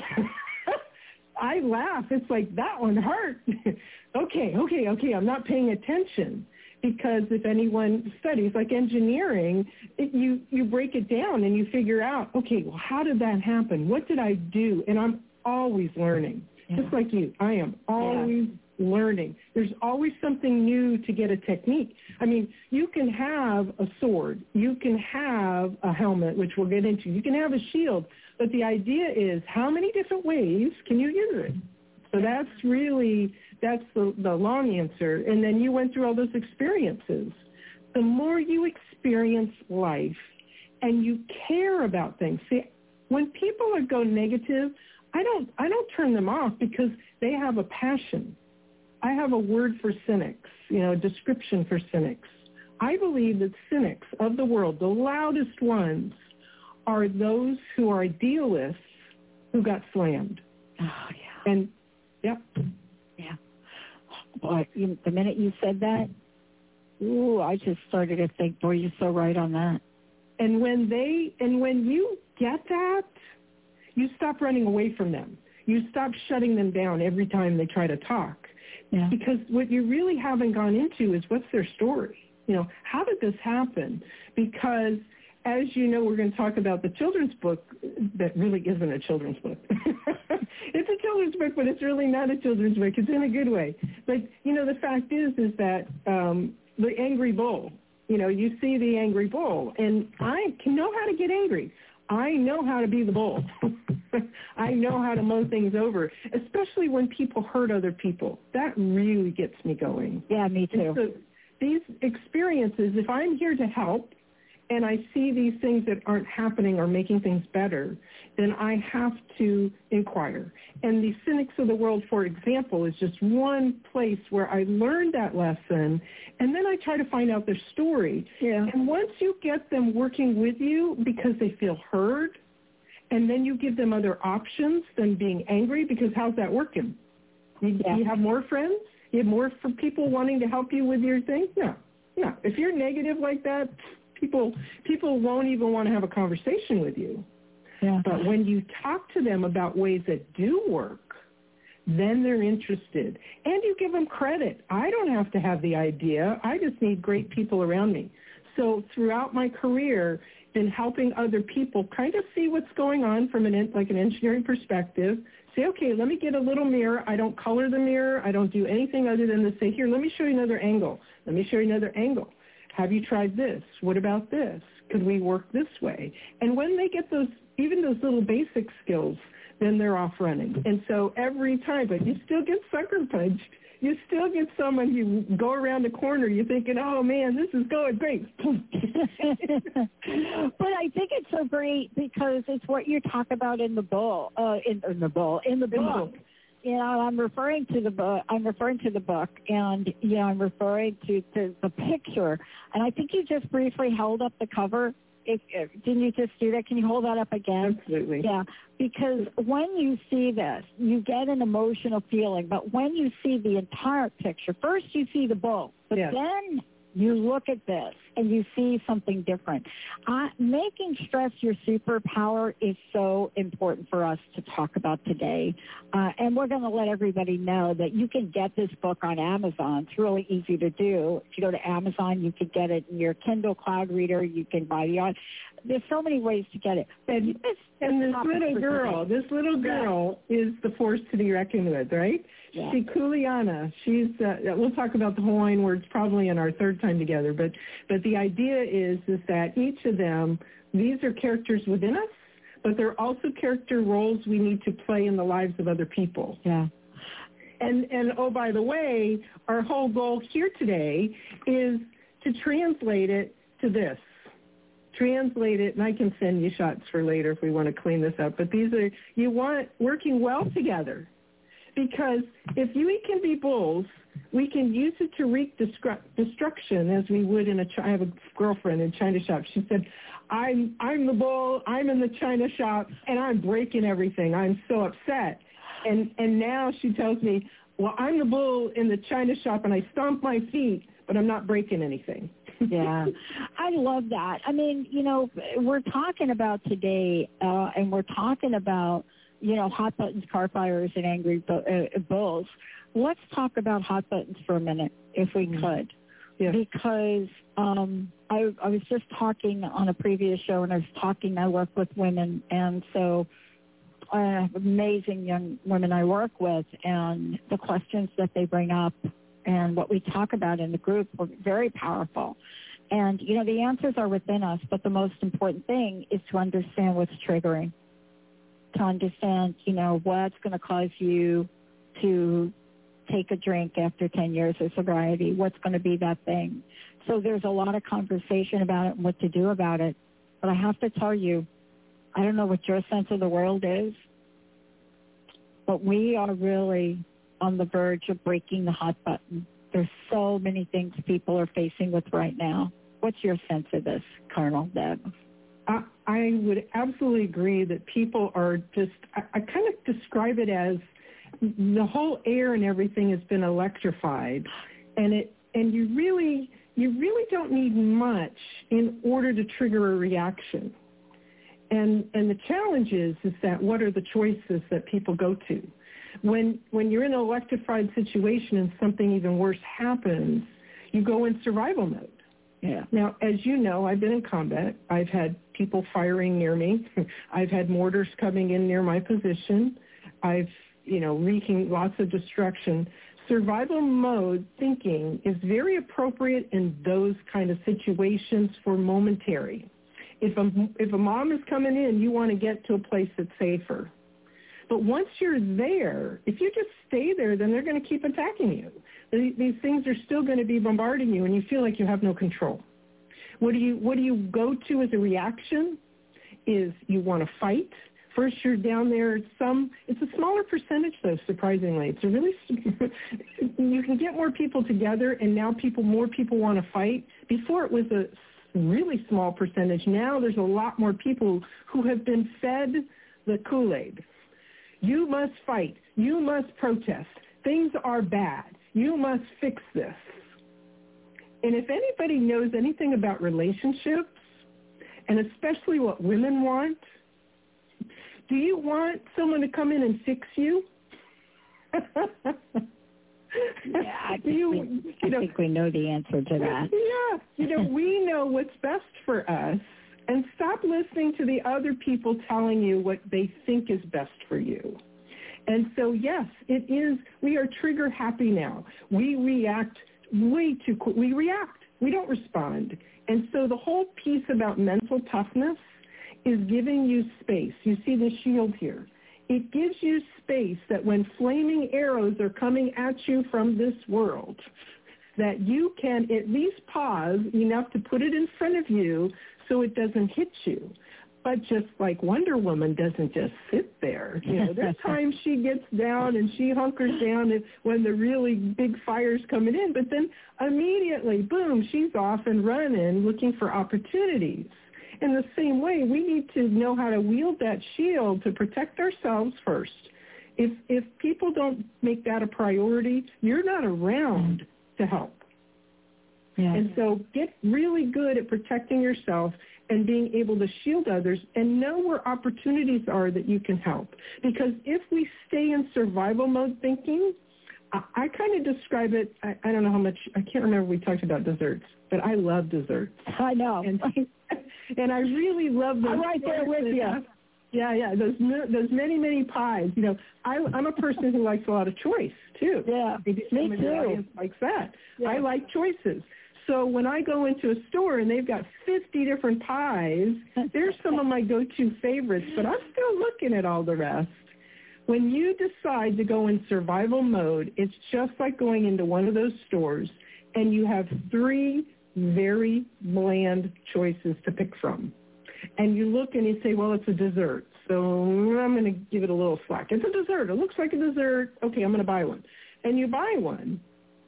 Speaker 18: I laugh. It's like, that one hurt. okay, okay, okay, I'm not paying attention. Because if anyone studies, like engineering, it, you, you break it down and you figure out, okay, well, how did that happen? What did I do? And I'm always learning. Yeah. Just like you, I am always yeah. learning. There's always something new to get a technique. I mean, you can have a sword. You can have a helmet, which we'll get into. You can have a shield. But the idea is, how many different ways can you use it? So that's really, that's the, the long answer. And then you went through all those experiences. The more you experience life and you care about things. See, when people go negative, I don't, I don't turn them off because they have a passion. I have a word for cynics, you know, a description for cynics. I believe that cynics of the world, the loudest ones, are those who are idealists who got slammed.
Speaker 9: Oh, yeah.
Speaker 18: And, yeah.
Speaker 9: Yeah. Boy, you, the minute you said that, ooh, I just started to think, boy, you're so right on that.
Speaker 18: And when they, and when you get that, you stop running away from them. You stop shutting them down every time they try to talk.
Speaker 9: Yeah.
Speaker 18: Because what you really haven't gone into is what's their story. You know, how did this happen? Because, as you know, we're going to talk about the children's book that really isn't a children's book. It's a children's book, but it's really not a children's book. It's in a good way. But, you know, the fact is, is that um, the angry bull, you know, you see the angry bull, and I can know how to get angry. I know how to be the bull. I know how to mow things over, especially when people hurt other people. That really gets me going.
Speaker 9: Yeah, me too.
Speaker 18: So these experiences, if I'm here to help and I see these things that aren't happening or making things better, then I have to inquire. And the Cynics of the World, for example, is just one place where I learned that lesson, and then I try to find out their story.
Speaker 9: Yeah.
Speaker 18: And once you get them working with you because they feel heard, and then you give them other options than being angry, because how's that working? You,
Speaker 9: yeah.
Speaker 18: you have more friends? You have more for people wanting to help you with your thing? No, no. If you're negative like that, people people won't even want to have a conversation with you.
Speaker 9: Yeah.
Speaker 18: But when you talk to them about ways that do work, then they're interested. And you give them credit. I don't have to have the idea. I just need great people around me. So throughout my career, been helping other people kind of see what's going on from an like an engineering perspective. Say, okay, let me get a little mirror. I don't color the mirror. I don't do anything other than to say, here, let me show you another angle. Let me show you another angle. Have you tried this? What about this? Could we work this way? And when they get those, even those little basic skills, then they're off running. And so every time, but you still get sucker punched. You still get someone, you go around the corner, you're thinking, oh, man, this is going great.
Speaker 9: But I think it's so great because it's what you talk about in the bull, uh, in, in the bull, in the
Speaker 18: In the
Speaker 9: book.
Speaker 18: book.
Speaker 9: You know, I'm referring to the book. I'm referring to the book, and you know, I'm referring to, to the picture. And I think you just briefly held up the cover. If, if, didn't you just do that? Can you hold that up again?
Speaker 18: Absolutely.
Speaker 9: Yeah, because when you see this, you get an emotional feeling. But when you see the entire picture, first you see the bull, but
Speaker 18: yes.
Speaker 9: then you look at this and you see something different. Uh, making stress your superpower is so important for us to talk about today. Uh, and we're going to let everybody know that you can get this book on Amazon. It's really easy to do. If you go to Amazon, you can get it in your Kindle Cloud Reader. You can buy the on. There's so many ways to get it.
Speaker 18: And,
Speaker 9: this,
Speaker 18: and this little girl, this little girl yeah. is the force to be reckoned with, right?
Speaker 9: Yeah.
Speaker 18: She Kuleana, she's, uh, we'll talk about the Hawaiian words probably in our third time together, but, but the idea is, is that each of them, these are characters within us, but they're also character roles we need to play in the lives of other people.
Speaker 9: Yeah.
Speaker 18: And, and oh, by the way, our whole goal here today is to translate it to this. Translate it, and I can send you shots for later if we want to clean this up, but these are, you want working well together. Because if we can be bulls, we can use it to wreak destru- destruction as we would in a, I have a girlfriend in China shop. She said, I'm, I'm the bull, I'm in the China shop, and I'm breaking everything. I'm so upset. And, and now she tells me, well, I'm the bull in the China shop, and I stomp my feet, but I'm not breaking anything.
Speaker 9: Yeah, I love that. I mean, you know, we're talking about today, uh, and we're talking about, you know, hot buttons, car fires, and angry bu- uh, bulls. Let's talk about hot buttons for a minute, if we mm-hmm. could. Yeah. Because um, I, I was just talking on a previous show, and I was talking, I work with women, and so I have amazing young women I work with, and the questions that they bring up and what we talk about in the group are very powerful. And, you know, the answers are within us, but the most important thing is to understand what's triggering, to understand, you know, what's going to cause you to take a drink after ten years of sobriety, what's going to be that thing. So there's a lot of conversation about it and what to do about it. But I have to tell you, I don't know what your sense of the world is, but we are really on the verge of breaking the hot button. There's so many things people are facing with right now. What's your sense of this, Colonel Deb?
Speaker 18: I, I would absolutely agree that people are just, I, I kind of describe it as the whole air and everything has been electrified. And it and you really, you really don't need much in order to trigger a reaction. And and the challenge is, is that what are the choices that people go to? When when you're in an electrified situation and something even worse happens, you go in survival mode.
Speaker 9: Yeah.
Speaker 18: Now, as you know, I've been in combat. I've had people firing near me. I've had mortars coming in near my position. I've, you know, wreaking lots of destruction. Survival mode thinking is very appropriate in those kind of situations for momentary. If a, if a mom is coming in, you want to get to a place that's safer. But once you're there, if you just stay there, then they're going to keep attacking you. These things are still going to be bombarding you, and you feel like you have no control. What do you what do you go to as a reaction? Is you want to fight. First, you're down there. Some it's a smaller percentage, though. Surprisingly, it's a really you can get more people together, and now people more people want to fight. Before it was a really small percentage. Now there's a lot more people who have been fed the Kool-Aid. You must fight. You must protest. Things are bad. You must fix this. And if anybody knows anything about relationships, and especially what women want, do you want someone to come in and fix you?
Speaker 9: Yeah, I, think,
Speaker 18: you,
Speaker 9: we,
Speaker 18: you
Speaker 9: I
Speaker 18: know,
Speaker 9: think we know the answer to that.
Speaker 18: Yeah, you know, we know what's best for us, and stop listening to the other people telling you what they think is best for you. And so, yes, it is, we are trigger happy now. We react way too quick. We react. We don't respond. And so the whole piece about mental toughness is giving you space. You see the shield here. It gives you space that when flaming arrows are coming at you from this world, that you can at least pause enough to put it in front of you so it doesn't hit you. But just like Wonder Woman doesn't just sit there. You know, there's times she gets down and she hunkers down when the really big fire's coming in, but then immediately, boom, she's off and running looking for opportunities. In the same way, we need to know how to wield that shield to protect ourselves first. If if people don't make that a priority, you're not around to help. Yeah. And so get really good at protecting yourself and being able to shield others and know where opportunities are that you can help. Because if we stay in survival mode thinking, I, I kind of describe it, I, I don't know how much, I can't remember we talked about desserts, but I love desserts.
Speaker 9: I know.
Speaker 18: And, and I really love those.
Speaker 9: I'm right there with you.
Speaker 18: Yeah, yeah, those those many, many pies. You know, I, I'm a person who likes a lot of choice, too.
Speaker 9: Yeah,
Speaker 18: Maybe
Speaker 9: me
Speaker 18: some of your
Speaker 9: too.
Speaker 18: audience likes that.
Speaker 9: Yeah.
Speaker 18: I like choices. So when I go into a store and they've got fifty different pies, there's some of my go-to favorites, but I'm still looking at all the rest. When you decide to go in survival mode, it's just like going into one of those stores and you have three very bland choices to pick from. And you look and you say, well, it's a dessert, so I'm going to give it a little slack. It's a dessert. It looks like a dessert. Okay, I'm going to buy one. And you buy one.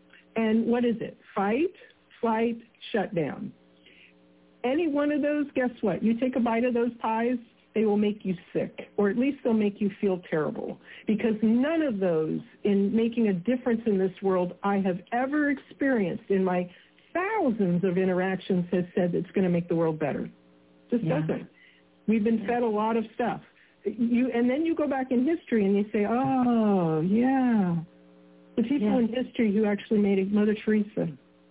Speaker 18: And what is it? Fight, flight, shut down. Any one of those, guess what? You take a bite of those pies, they will make you sick, or at least they'll make you feel terrible, because none of those in making a difference in this world I have ever experienced in my thousands of interactions has said it's going to make the world better. Just yeah. doesn't. We've been fed a lot of stuff. You, and then you go back in history and you say, oh, yeah, the people yeah. in history who actually made it, Mother Teresa,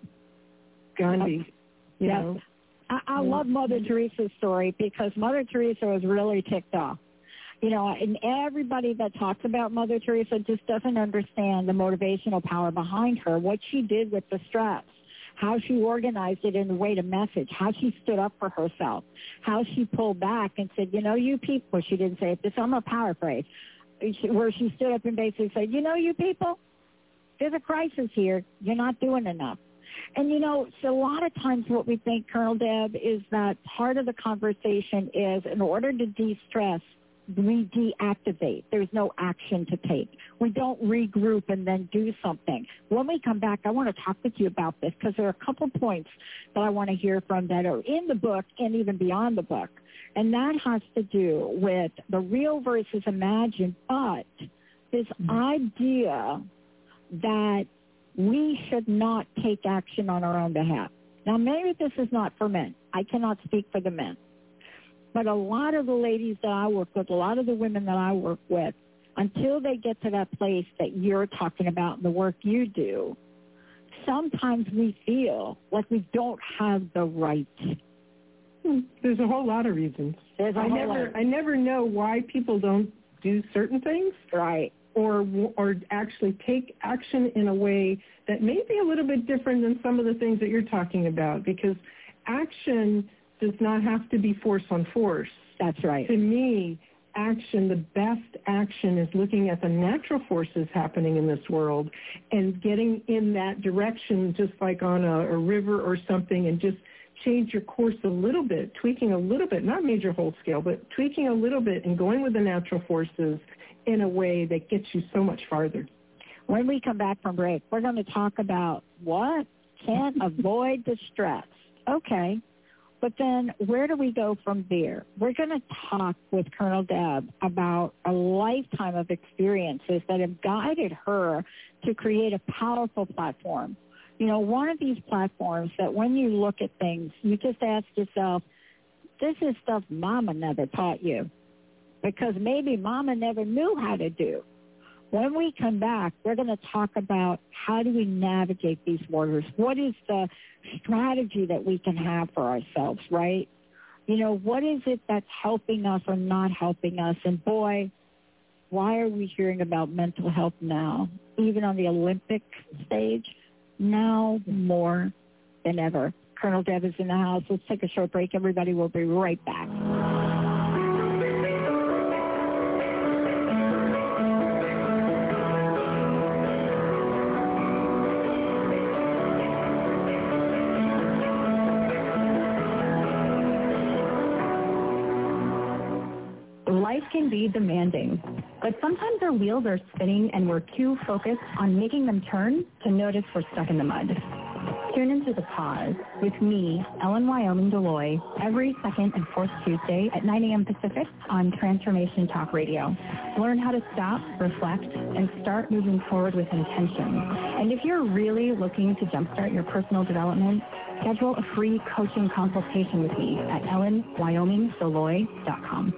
Speaker 18: Gandhi, you
Speaker 9: yes.
Speaker 18: know.
Speaker 9: I, I love Mother Teresa's story because Mother Teresa was really ticked off. You know, and everybody that talks about Mother Teresa just doesn't understand the motivational power behind her, what she did with the straps, how she organized it in a way to message, how she stood up for herself, how she pulled back and said, you know, you people, she didn't say it, this, I'm a paraphrase, where she stood up and basically said, you know, you people, there's a crisis here. You're not doing enough. And, you know, so a lot of times what we think, Colonel Deb, is that part of the conversation is in order to de-stress, we deactivate. There's no action to take. We don't regroup and then do something. When we come back, I want to talk with you about this because there are a couple points that I want to hear from that are in the book and even beyond the book. And that has to do with the real versus imagined, but this idea that we should not take action on our own behalf. Now, maybe this is not for men. I cannot speak for the men. But a lot of the ladies that I work with, a lot of the women that I work with, until they get to that place that you're talking about in the work you do, sometimes we feel like we don't have the right.
Speaker 18: There's a whole lot of reasons.
Speaker 9: There's a
Speaker 18: I
Speaker 9: whole
Speaker 18: never,
Speaker 9: lot.
Speaker 18: I never know why people don't do certain things.
Speaker 9: Right.
Speaker 18: Or or actually take action in a way that may be a little bit different than some of the things that you're talking about, because action does not have to be force on force.
Speaker 9: That's right.
Speaker 18: To me, action, the best action is looking at the natural forces happening in this world and getting in that direction, just like on a, a river or something, and just change your course a little bit, tweaking a little bit, not major whole scale, but tweaking a little bit and going with the natural forces in a way that gets you so much farther.
Speaker 9: When we come back from break, we're going to talk about what can avoid the stress. Okay, but then where do we go from there? We're going to talk with Colonel Deb about a lifetime of experiences that have guided her to create a powerful platform. You know, one of these platforms that when you look at things, you just ask yourself, this is stuff Mama never taught you, because maybe Mama never knew how to do. When we come back, we're going to talk about how do we navigate these waters? What is the strategy that we can have for ourselves, right? You know, what is it that's helping us or not helping us? And boy, why are we hearing about mental health now, even on the Olympic stage? Now more than ever. Colonel Deb is in the house. Let's take a short break, everybody. We'll be right back.
Speaker 5: Life can be demanding, but sometimes our wheels are spinning and we're too focused on making them turn to notice we're stuck in the mud. Tune into The Pause with me, Ellen Wyoming Deloy, every second and fourth Tuesday at nine a.m. Pacific on Transformation Talk Radio. Learn how to stop, reflect, and start moving forward with intention. And if you're really looking to jumpstart your personal development, schedule a free coaching consultation with me at ellen wyoming deloy dot com.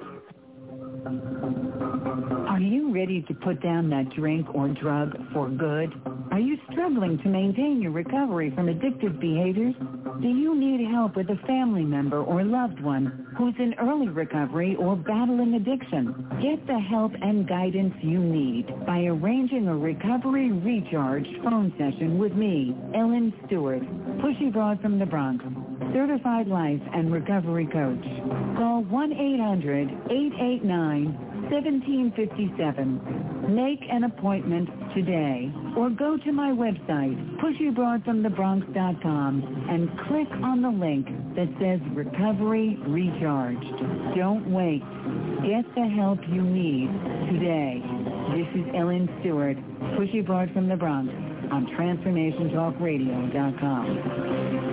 Speaker 19: Are you ready to put down that drink or drug for good? Are you struggling to maintain your recovery from addictive behaviors? Do you need help with a family member or loved one who's in early recovery or battling addiction? Get the help and guidance you need by arranging a recovery recharge phone session with me, Ellen Stewart, Pushy Broad from the Bronx, certified life and recovery coach. Call one eight hundred eight eight nine seventeen fifty-seven. Make an appointment today or go to my website, pushy broad from the bronx dot com, and click on the link that says Recovery Recharged. Don't wait. Get the help you need today. This is Ellen Stewart, Pushy Broad from the Bronx on transformation talk radio dot com.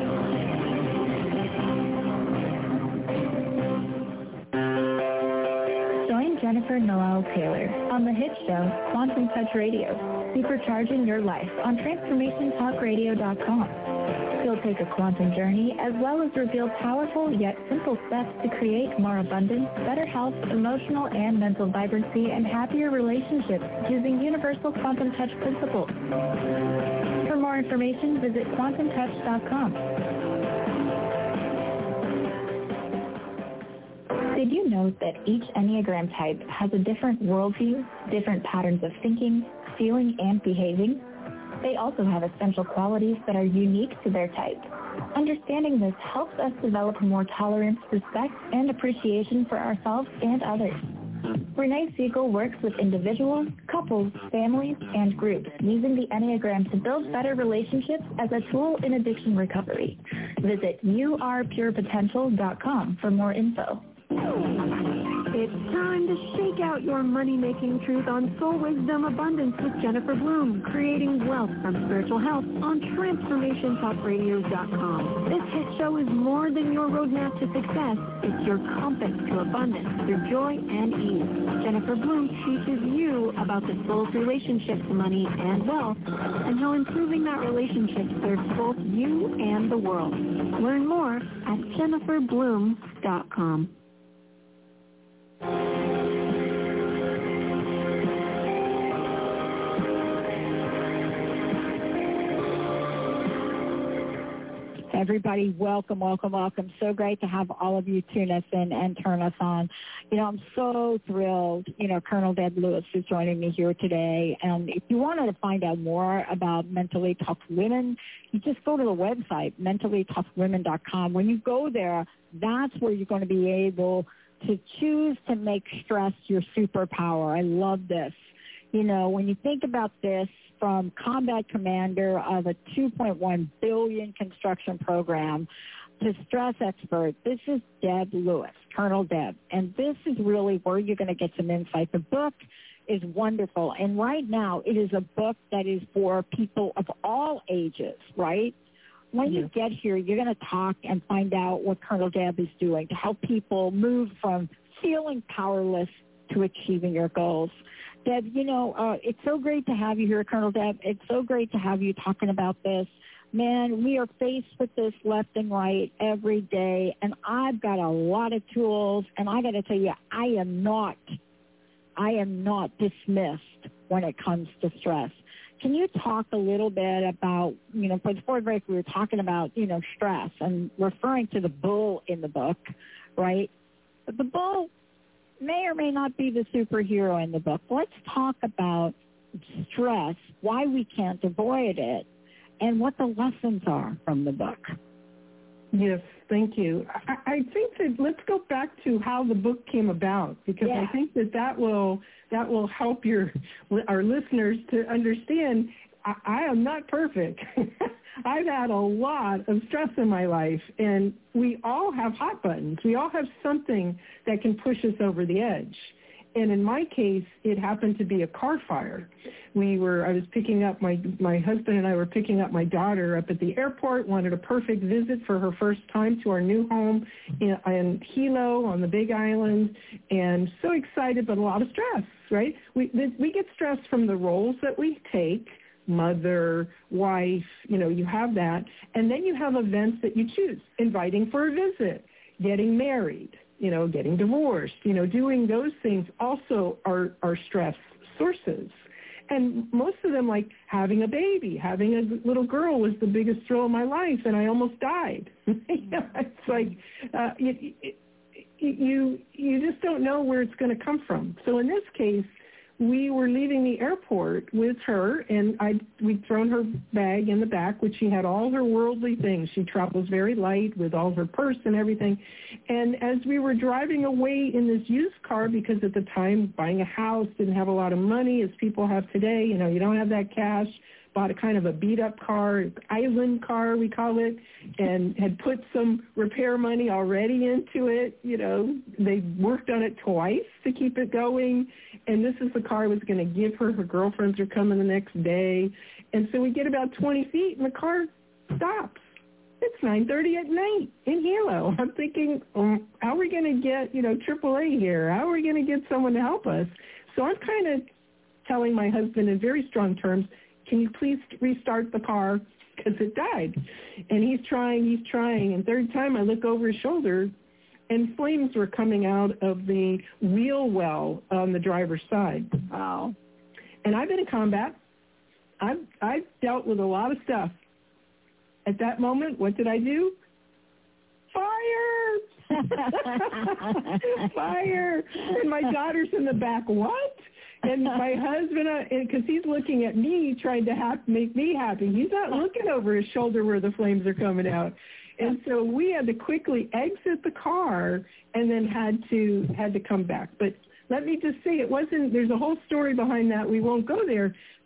Speaker 5: Jennifer Noel Taylor on the hit show Quantum Touch Radio, supercharging your life on transformation talk radio dot com. She'll take a quantum journey as well as reveal powerful yet simple steps to create more abundance, better health, emotional and mental vibrancy, and happier relationships using universal quantum touch principles. For more information, visit quantum touch dot com. Did you know that each Enneagram type has a different worldview, different patterns of thinking, feeling, and behaving? They also have essential qualities that are unique to their type. Understanding this helps us develop more tolerance, respect, and appreciation for ourselves and others. Renee Siegel works with individuals, couples, families, and groups using the Enneagram to build better relationships as a tool in addiction recovery. Visit you are pure potential dot com for more info.
Speaker 12: It's time to shake out your money-making truth on Soul Wisdom Abundance with Jennifer Bloom, creating wealth from spiritual health on transformation talk radio dot com. This hit show is more than your roadmap to success. It's your compass to abundance through joy and ease. Jennifer Bloom teaches you about the soul's relationship to money and wealth and how improving that relationship serves both you and the world. Learn more at jennifer bloom dot com.
Speaker 9: Everybody, welcome, welcome, welcome. So great to have all of you tune us in and turn us on. You know, I'm so thrilled, you know, Colonel Deb Lewis is joining me here today. And if you wanted to find out more about Mentally Tough Women, you just go to the website, mentally tough women dot com. When you go there, that's where you're going to be able to choose to make stress your superpower. I love this. You know, when you think about this, from combat commander of a two point one billion construction program to stress expert, this is Deb Lewis, Colonel Deb. And this is really where you're going to get some insight. The book is wonderful. And right now, it is a book that is for people of all ages, right? When you get here, you're going to talk and find out what Colonel Deb is doing to help people move from feeling powerless to achieving your goals. Deb, you know, uh, it's so great to have you here, Colonel Deb. It's so great to have you talking about this. Man, we are faced with this left and right every day, and I've got a lot of tools, and I got to tell you, I am not, I am not dismissed when it comes to stress. Can you talk a little bit about, you know, before the break we were talking about, you know, stress and referring to the bull in the book, right? But the bull may or may not be the superhero in the book. Let's talk about stress, why we can't avoid it, and what the lessons are from the book.
Speaker 18: Yes, thank you. I, I think that let's go back to how the book came about, because yeah. I think that that will that will help your our listeners to understand I, I am not perfect. I've had a lot of stress in my life, and we all have hot buttons. We all have something that can push us over the edge. And in my case, it happened to be a car fire. We were, I was picking up, my, my husband and I were picking up my daughter up at the airport, wanted a perfect visit for her first time to our new home in, in Hilo on the Big Island, and so excited, but a lot of stress, right? We, we get stressed from the roles that we take, mother, wife, you know, you have that. And then you have events that you choose, inviting for a visit, getting married, you know, getting divorced, you know, doing those things also are, are stress sources. And most of them, like having a baby, having a little girl was the biggest thrill of my life, and I almost died. You know, it's like uh, you, you, you just don't know where it's going to come from. So in this case, we were leaving the airport with her, and I'd, we'd thrown her bag in the back, which she had all her worldly things. She travels very light with all her purse and everything. And as we were driving away in this used car, because at the time buying a house didn't have a lot of money as people have today, you know, you don't have that cash, bought a kind of a beat-up car, island car we call it, and had put some repair money already into it. You know, they worked on it twice to keep it going, and this is the car I was going to give her. Her girlfriends are coming the next day. And so we get about twenty feet, and the car stops. It's nine thirty at night in Hilo. I'm thinking, um, how are we going to get, you know, triple A here? How are we going to get someone to help us? So I'm kind of telling my husband in very strong terms, can you please restart the car because it died? And he's trying, he's trying. And third time I look over his shoulder, and flames were coming out of the wheel well on the driver's side. Wow. And I've been in combat. I've, I've dealt with a lot of stuff. At that moment, what did I do? Fire! Fire! And my daughter's in the back, what? And my husband, because he's looking at me, trying to ha- make me happy. He's not looking over his shoulder where the flames are coming out. And so we had to quickly exit the car and then had to had to come back. But let me just say, it wasn't, there's a whole story behind that. We won't go there. But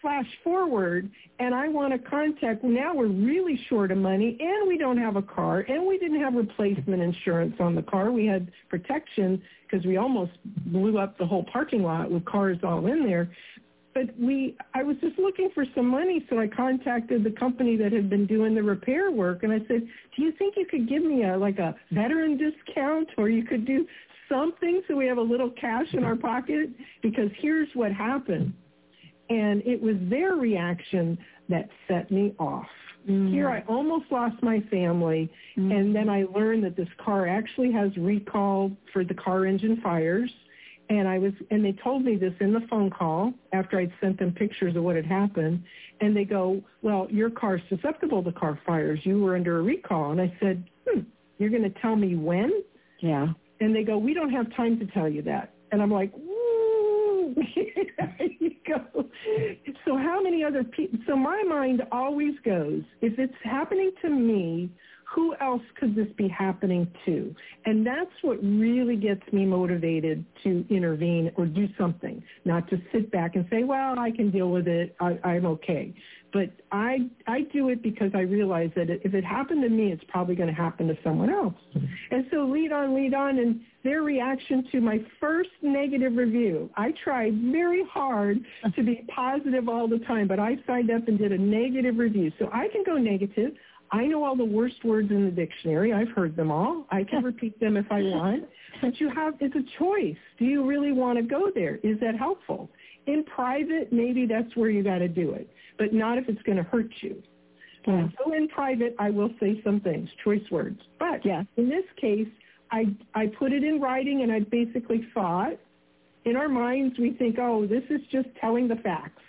Speaker 18: flash forward, and I want to contact, now we're really short of money, and we don't have a car, and we didn't have replacement insurance on the car. We had protection because we almost blew up the whole parking lot with cars all in there. But we, I was just looking for some money, so I contacted the company that had been doing the repair work, and I said, do you think you could give me a like a veteran discount, or you could do something so we have a little cash in our pocket? Because here's what happened. And it was their reaction that set me off. Mm. Here I almost lost my family, mm. and then I learned that this car actually has recall for the car engine fires. And I was, and they told me this in the phone call after I'd sent them pictures of what had happened. And they go, well, your car's susceptible to car fires. You were under a recall. And I said, hmm, you're going to tell me when?
Speaker 9: Yeah.
Speaker 18: And they go, we don't have time to tell you that. And I'm like, woo, there you go. So how many other people? So my mind always goes, if it's happening to me, who else could this be happening to? And that's what really gets me motivated to intervene or do something, not to sit back and say, well, I can deal with it. I, I'm okay. But I I do it because I realize that if it happened to me, it's probably going to happen to someone else. And so lead on, lead on, and their reaction to my first negative review, I tried very hard to be positive all the time, but I signed up and did a negative review. So I can go negative. I know all the worst words in the dictionary. I've heard them all. I can repeat them if I want. But you have, it's a choice. Do you really want to go there? Is that helpful? In private, maybe that's where you got to do it, but not if it's going to hurt you. Yeah. So in private, I will say some things, choice words. But yeah. in this case, I, I put it in writing, and I basically thought, in our minds, we think, oh, this is just telling the facts.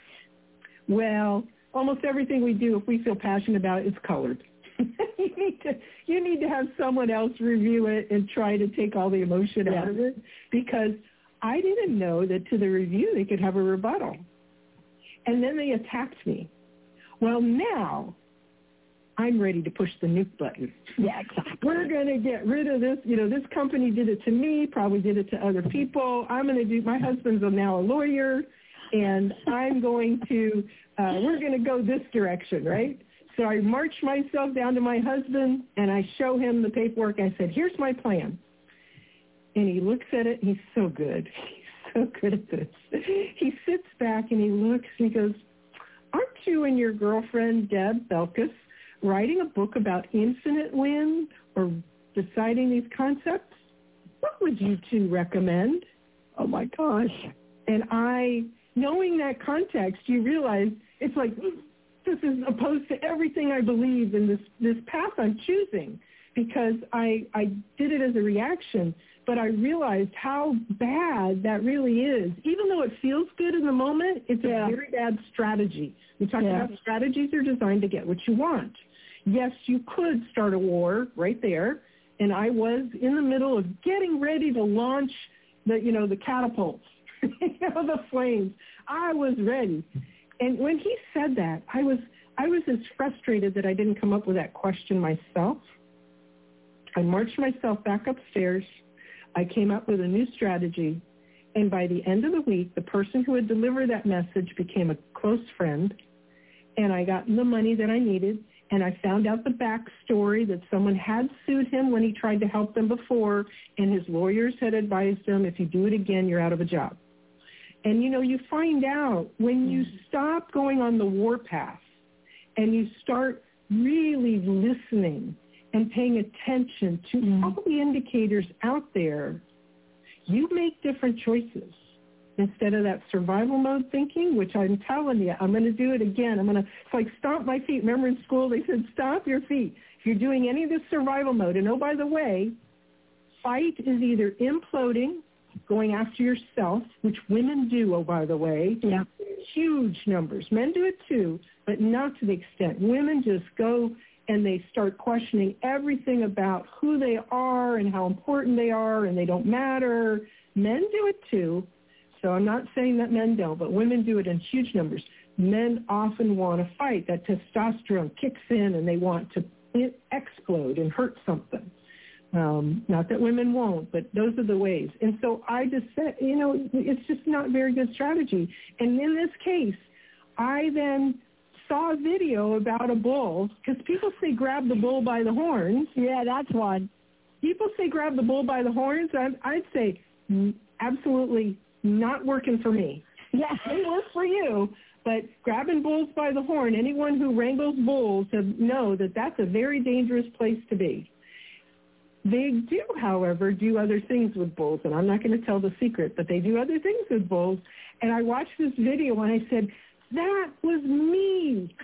Speaker 18: Well, almost everything we do, if we feel passionate about it, it's colored. you need to you need to have someone else review it and try to take all the emotion yeah. out of it, because I didn't know that to the review they could have a rebuttal. And then they attacked me. Well, now I'm ready to push the nuke button.
Speaker 9: Yeah, exactly.
Speaker 18: We're going to get rid of this. You know, this company did it to me, probably did it to other people. I'm going to do, my husband's now a lawyer, and I'm going to, uh, we're going to go this direction, right? So I march myself down to my husband, and I show him the paperwork. I said, here's my plan. And he looks at it. He's so good. He's so good at this. He sits back, and he looks, and he goes, aren't you and your girlfriend, Deb Belkis, writing a book about infinite wind or deciding these concepts? What would you two recommend? Oh, my gosh. And I, knowing that context, you realize it's like, this is opposed to everything I believe in this, this path I'm choosing, because I, I did it as a reaction, but I realized how bad that really is. Even though it feels good in the moment, it's yeah. a very bad strategy. We talk yeah. about strategies are designed to get what you want. Yes, you could start a war right there, and I was in the middle of getting ready to launch the, you know, the catapults, you know, the flames. I was ready. And when he said that, I was I was as frustrated that I didn't come up with that question myself. I marched myself back upstairs. I came up with a new strategy. And by the end of the week, the person who had delivered that message became a close friend. And I got the money that I needed. And I found out the backstory that someone had sued him when he tried to help them before. And his lawyers had advised him, if you do it again, you're out of a job. And, you know, you find out when you stop going on the warpath and you start really listening and paying attention to mm. all the indicators out there, you make different choices instead of that survival mode thinking, which I'm telling you, I'm going to do it again. I'm going to, it's like stomp my feet. Remember in school they said, stomp your feet. If you're doing any of this survival mode, and oh, by the way, fight is either imploding, going after yourself, which women do, oh, by the way. Yeah. Huge numbers. Men do it too, but not to the extent. Women just go and they start questioning everything about who they are and how important they are, and they don't matter. Men do it too. So I'm not saying that men don't, but women do it in huge numbers. Men often want to fight. That testosterone kicks in, and they want to explode and hurt something. Um, not that women won't, but those are the ways. And so I just said, you know, it's just not a very good strategy. And in this case, I then saw a video about a bull, because people say grab the bull by the horns.
Speaker 9: Yeah, that's one.
Speaker 18: People say grab the bull by the horns. I'd, I'd say absolutely not working for me.
Speaker 9: Yeah.
Speaker 18: They work for you, but grabbing bulls by the horn, anyone who wrangles bulls know that that's a very dangerous place to be. They do, however, do other things with bulls, and I'm not going to tell the secret, but they do other things with bulls. And I watched this video, and I said, that was me.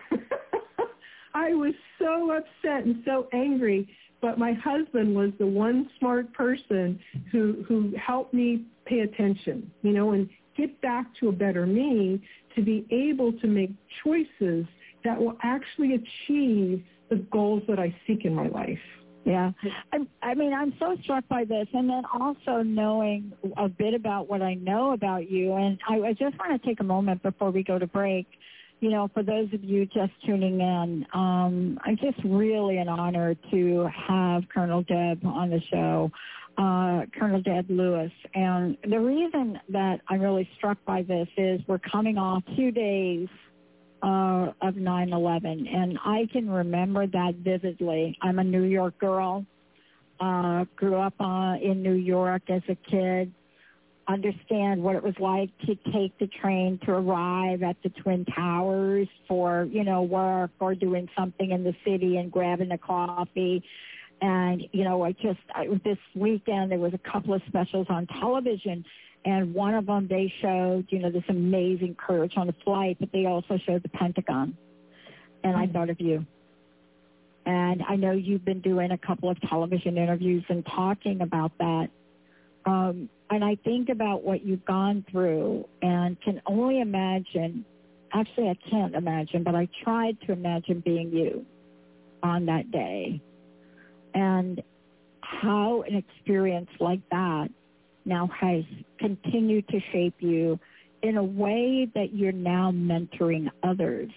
Speaker 18: I was so upset and so angry, but my husband was the one smart person who, who helped me pay attention, you know, and get back to a better me, to be able to make choices that will actually achieve the goals that I seek in my life.
Speaker 9: Yeah. I, I mean, I'm so struck by this. And then also knowing a bit about what I know about you. And I, I just want to take a moment before we go to break. You know, for those of you just tuning in, um, I'm just really an honor to have Colonel Deb on the show, uh, Colonel Deb Lewis. And the reason that I'm really struck by this is we're coming off two days Uh, of nine eleven, and I can remember that vividly. I'm a New York girl, uh, grew up uh, in New York as a kid, understand what it was like to take the train to arrive at the Twin Towers for, you know, work or doing something in the city and grabbing a coffee. And, you know, I just, I, this weekend there was a couple of specials on television, and one of them, they showed, you know, this amazing courage on the flight, but they also showed the Pentagon. And I thought of you. And I know you've been doing a couple of television interviews and talking about that. Um, and I think about what you've gone through and can only imagine, actually I can't imagine, but I tried to imagine being you on that day. And how an experience like that now has continued to shape you in a way that you're now mentoring others.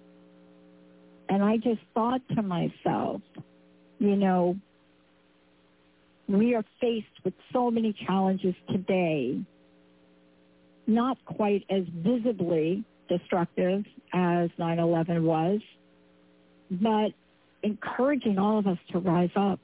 Speaker 9: And I just thought to myself, you know, we are faced with so many challenges today, not quite as visibly destructive as nine eleven was, but encouraging all of us to rise up.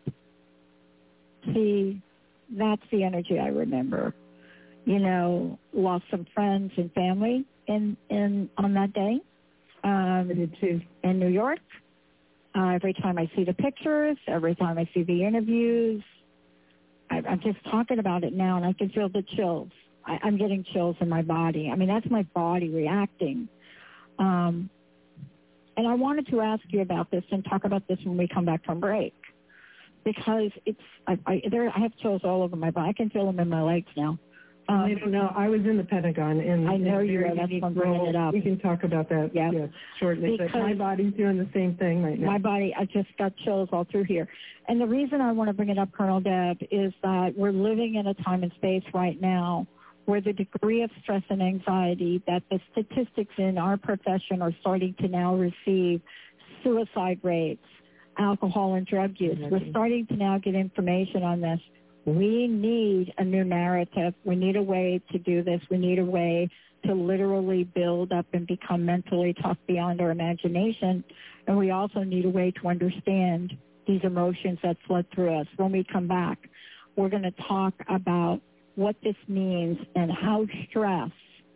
Speaker 9: See, that's the energy I remember. You know, lost some friends and family in, in on that day. Um, I did too. In New York. Uh, every time I see the pictures, every time I see the interviews, I, I'm just talking about it now, and I can feel the chills. I, I'm getting chills in my body. I mean, that's my body reacting. Um, and I wanted to ask you about this and talk about this when we come back from break. Because it's, I, I, there, I have chills all over my body. I can feel them in my legs now. Um,
Speaker 18: I don't know. I was in the Pentagon, and
Speaker 9: I know you were. That's why I'm bringing it up.
Speaker 18: We can talk about that
Speaker 9: yeah.
Speaker 18: yes, shortly.
Speaker 9: Because
Speaker 18: but my body's doing the same thing right now.
Speaker 9: My body, I just got chills all through here. And the reason I want to bring it up, Colonel Deb, is that we're living in a time and space right now where the degree of stress and anxiety that the statistics in our profession are starting to now receive, suicide rates, alcohol and drug use. Mm-hmm. We're starting to now get information on this. We need a new narrative. We need a way to do this. We need a way to literally build up and become mentally tough beyond our imagination. And we also need a way to understand these emotions that flood through us. When we come back, we're going to talk about what this means and how stress,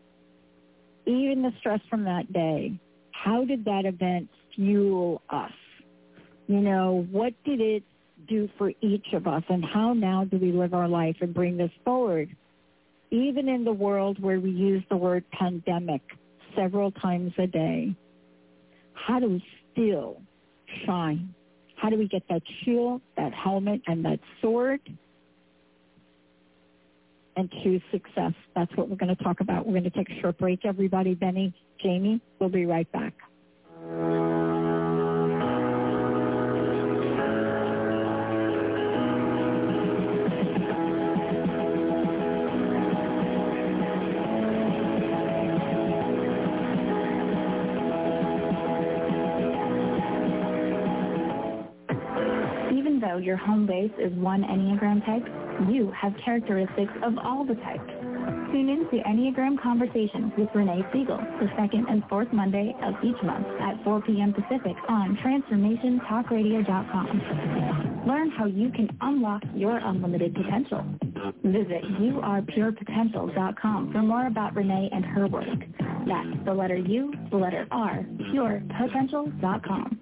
Speaker 9: even the stress from that day, how did that event fuel us? You know, what did it do for each of us, and how now do we live our life and bring this forward? Even in the world where we use the word pandemic several times a day, how do we still shine? How do we get that shield, that helmet, and that sword and choose success? That's what we're going to talk about. We're going to take a short break, everybody. Benny, Jamie, we'll be right back.
Speaker 5: Though your home base is one Enneagram type, you have characteristics of all the types. Tune in to Enneagram Conversations with Renee Siegel, the second and fourth Monday of each month at four p.m. Pacific on transformation talk radio dot com. Learn how you can unlock your unlimited potential. Visit you are pure potential dot com for more about Renee and her work. That's the letter U, the letter R, pure potential dot com.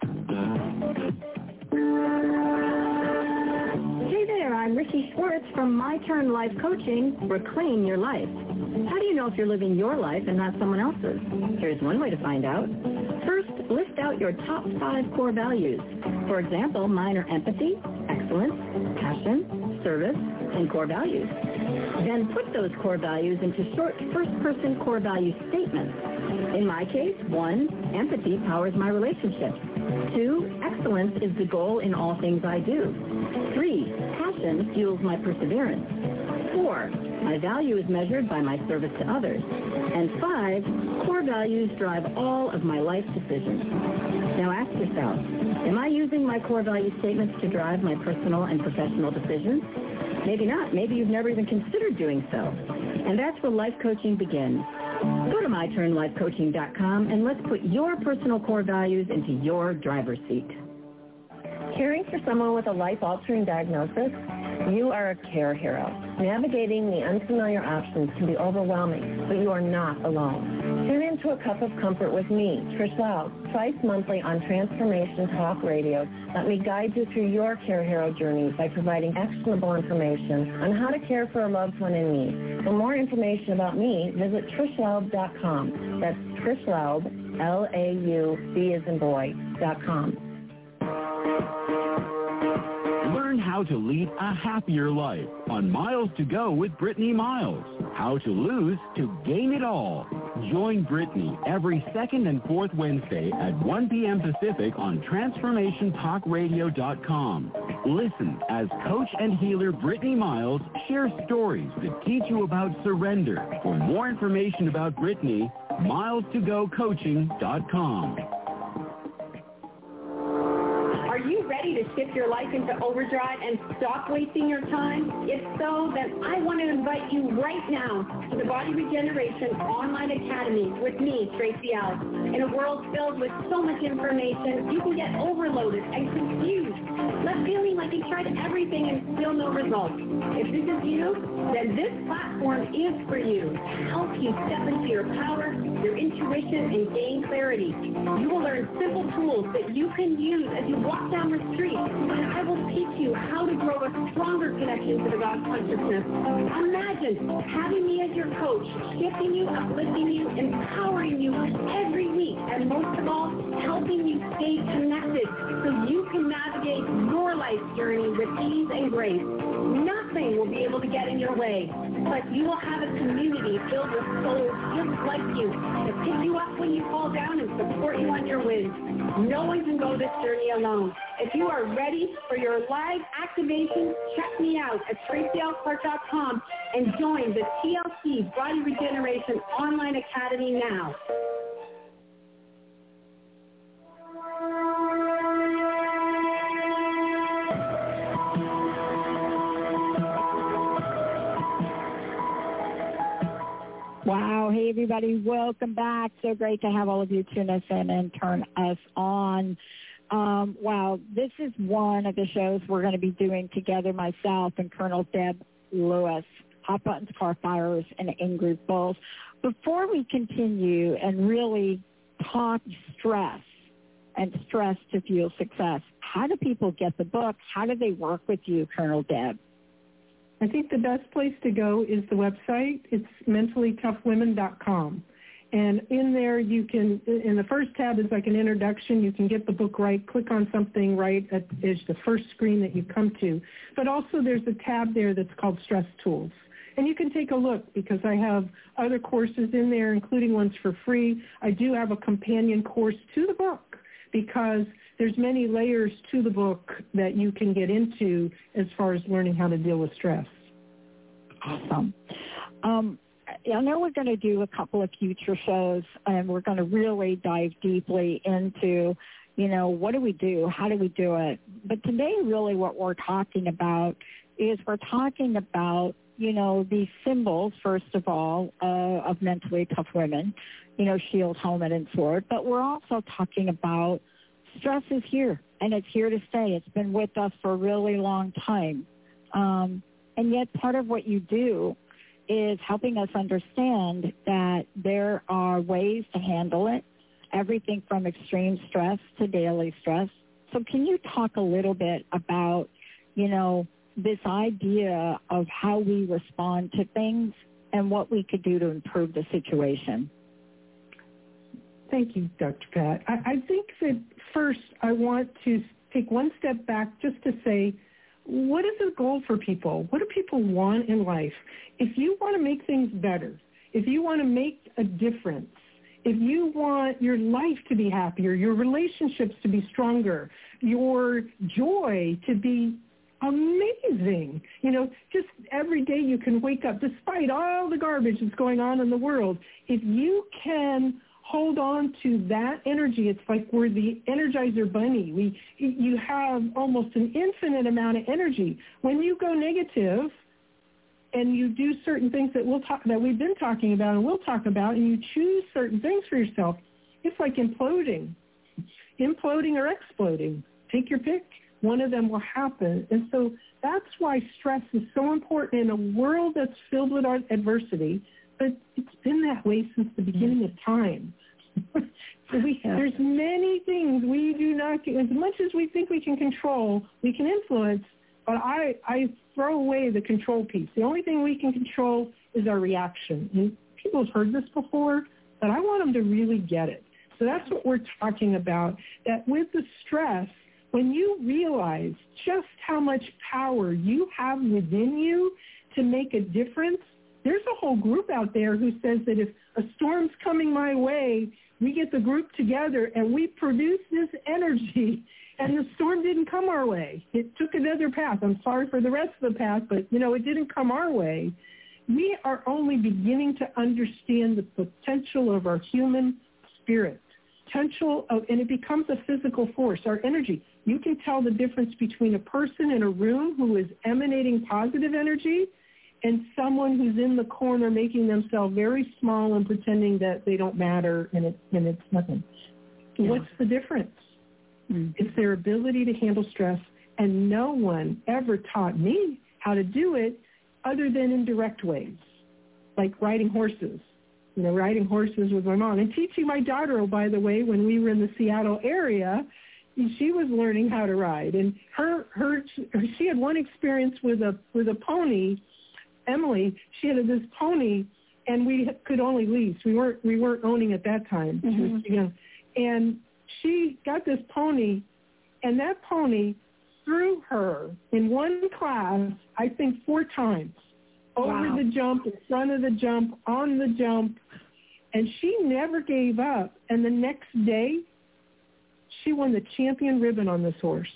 Speaker 20: Hey there, I'm Ricky Schwartz from My Turn Life Coaching, Reclaim Your Life. How do you know if you're living your life and not someone else's? Here's one way to find out. First, list out your top five core values. For example, mine are empathy, excellence, passion, service, and core values. Then put those core values into short first-person core value statements. In my case, one, empathy powers my relationships. Two, excellence is the goal in all things I do. Three, passion fuels my perseverance. Four, my value is measured by my service to others. And five, core values drive all of my life decisions. Now ask yourself, am I using my core value statements to drive my personal and professional decisions? Maybe not. Maybe you've never even considered doing so. And that's where life coaching begins. Go to my turn life coaching dot com and let's put your personal core values into your driver's seat.
Speaker 21: Caring for someone with a life-altering diagnosis? You are a care hero. Navigating the unfamiliar options can be overwhelming, but you are not alone. Tune into A Cup of Comfort with me, Trish Loud, twice monthly on Transformation Talk Radio. Let me guide you through your care hero journey by providing actionable information on how to care for a loved one in need. For more information about me, visit trish laub dot com. That's Trish Laub, L A U B as in boy, dot com.
Speaker 15: Learn how to lead a happier life on Miles to Go with Brittany Miles. How to lose to gain it all. Join Brittany every second and fourth Wednesday at one p.m. Pacific on transformation talk radio dot com. Listen as coach and healer Brittany Miles shares stories that teach you about surrender. For more information about Brittany, miles to go coaching dot com.
Speaker 14: Are you ready to shift your life into overdrive and stop wasting your time? If so, then I want to invite you right now to the Body Regeneration Online Academy with me, Tracy Ellis. In a world filled with so much information, you can get overloaded and confused, left feeling like you've tried everything and still no results. If this is you, then this platform is for you to help you step into your power, your intuition, and gain clarity. You will learn simple tools that you can use as you walk down the street, and I will teach you how to grow a stronger connection to the God consciousness. Imagine having me as your coach, shifting you, uplifting you, empowering you every week, and most of all, helping you stay connected so you can navigate your life journey with ease and grace. Nothing will be able to get in your way, but you will have a community filled with souls just like you to pick you up when you fall down and support you on your wins. No one can go this journey alone. If you are ready for your live activation, check me out at tracy l clark dot com and join the T L C Body Regeneration Online Academy now.
Speaker 9: Wow. Hey, everybody. Welcome back. So great to have all of you tune us in and turn us on. Um, wow. This is one of the shows we're going to be doing together, myself and Colonel Deb Lewis, Hot Buttons, Car Fires, and Ingrid Bulls. Before we continue and really talk stress and stress to fuel success, how do people get the book? How do they work with you, Colonel Deb?
Speaker 18: I think the best place to go is the website. It's mentally tough women dot com. And in there you can, in the first tab is like an introduction. You can get the book right, click on something right at is the first screen that you come to. But also there's a tab there that's called Stress Tools. And you can take a look because I have other courses in there, including ones for free. I do have a companion course to the book because there's many layers to the book that you can get into as far as learning how to deal with stress.
Speaker 9: Awesome. Um, I know we're going to do a couple of future shows, and we're going to really dive deeply into, you know, what do we do? How do we do it? But today, really what we're talking about is we're talking about you know, these symbols, first of all, uh, of mentally tough women, you know, shield, helmet, and sword. But we're also talking about stress is here, and it's here to stay. It's been with us for a really long time. Um, and yet part of what you do is helping us understand that there are ways to handle it, everything from extreme stress to daily stress. So can you talk a little bit about, you know, this idea of how we respond to things and what we could do to improve the situation?
Speaker 18: Thank you, Doctor Pat. I, I think that first I want to take one step back just to say, what is the goal for people? What do people want in life? If you want to make things better, if you want to make a difference, if you want your life to be happier, your relationships to be stronger, your joy to be amazing, you know, just every day you can wake up, despite all the garbage that's going on in the world, if you can hold on to that energy, it's like we're the Energizer Bunny. We, you have almost an infinite amount of energy. When you go negative, and you do certain things that we'll talk that we've been talking about and we'll talk about, and you choose certain things for yourself, it's like imploding, imploding or exploding. Take your pick. One of them will happen. And so that's why stress is so important in a world that's filled with adversity. But it's been that way since the beginning of time. So we, there's many things we do not, as much as we think we can control, we can influence. But I, I throw away the control piece. The only thing we can control is our reaction. And people have heard this before, but I want them to really get it. So that's what we're talking about, that with the stress, when you realize just how much power you have within you to make a difference, there's a whole group out there who says that if a storm's coming my way, we get the group together and we produce this energy, and the storm didn't come our way. It took another path. I'm sorry for the rest of the path, but, you know, it didn't come our way. We are only beginning to understand the potential of our human spirit, potential of, and it becomes a physical force, our energy. You can tell the difference between a person in a room who is emanating positive energy and someone who's in the corner making themselves very small and pretending that they don't matter and, it, and it's nothing. Yeah. What's the difference? Mm. It's their ability to handle stress, and no one ever taught me how to do it other than in direct ways, like riding horses. You know, riding horses with my mom. And teaching my daughter, oh, by the way, when we were in the Seattle area, she was learning how to ride. And her, her, she had one experience with a with a pony. Emily, she had this pony, and we could only lease. We weren't we weren't owning at that time. Mm-hmm. She was too young. And she got this pony, and that pony threw her in one class, I think, four times. Over wow. the jump, in front of the jump, on the jump. And she never gave up. And the next day, she won the champion ribbon on this horse.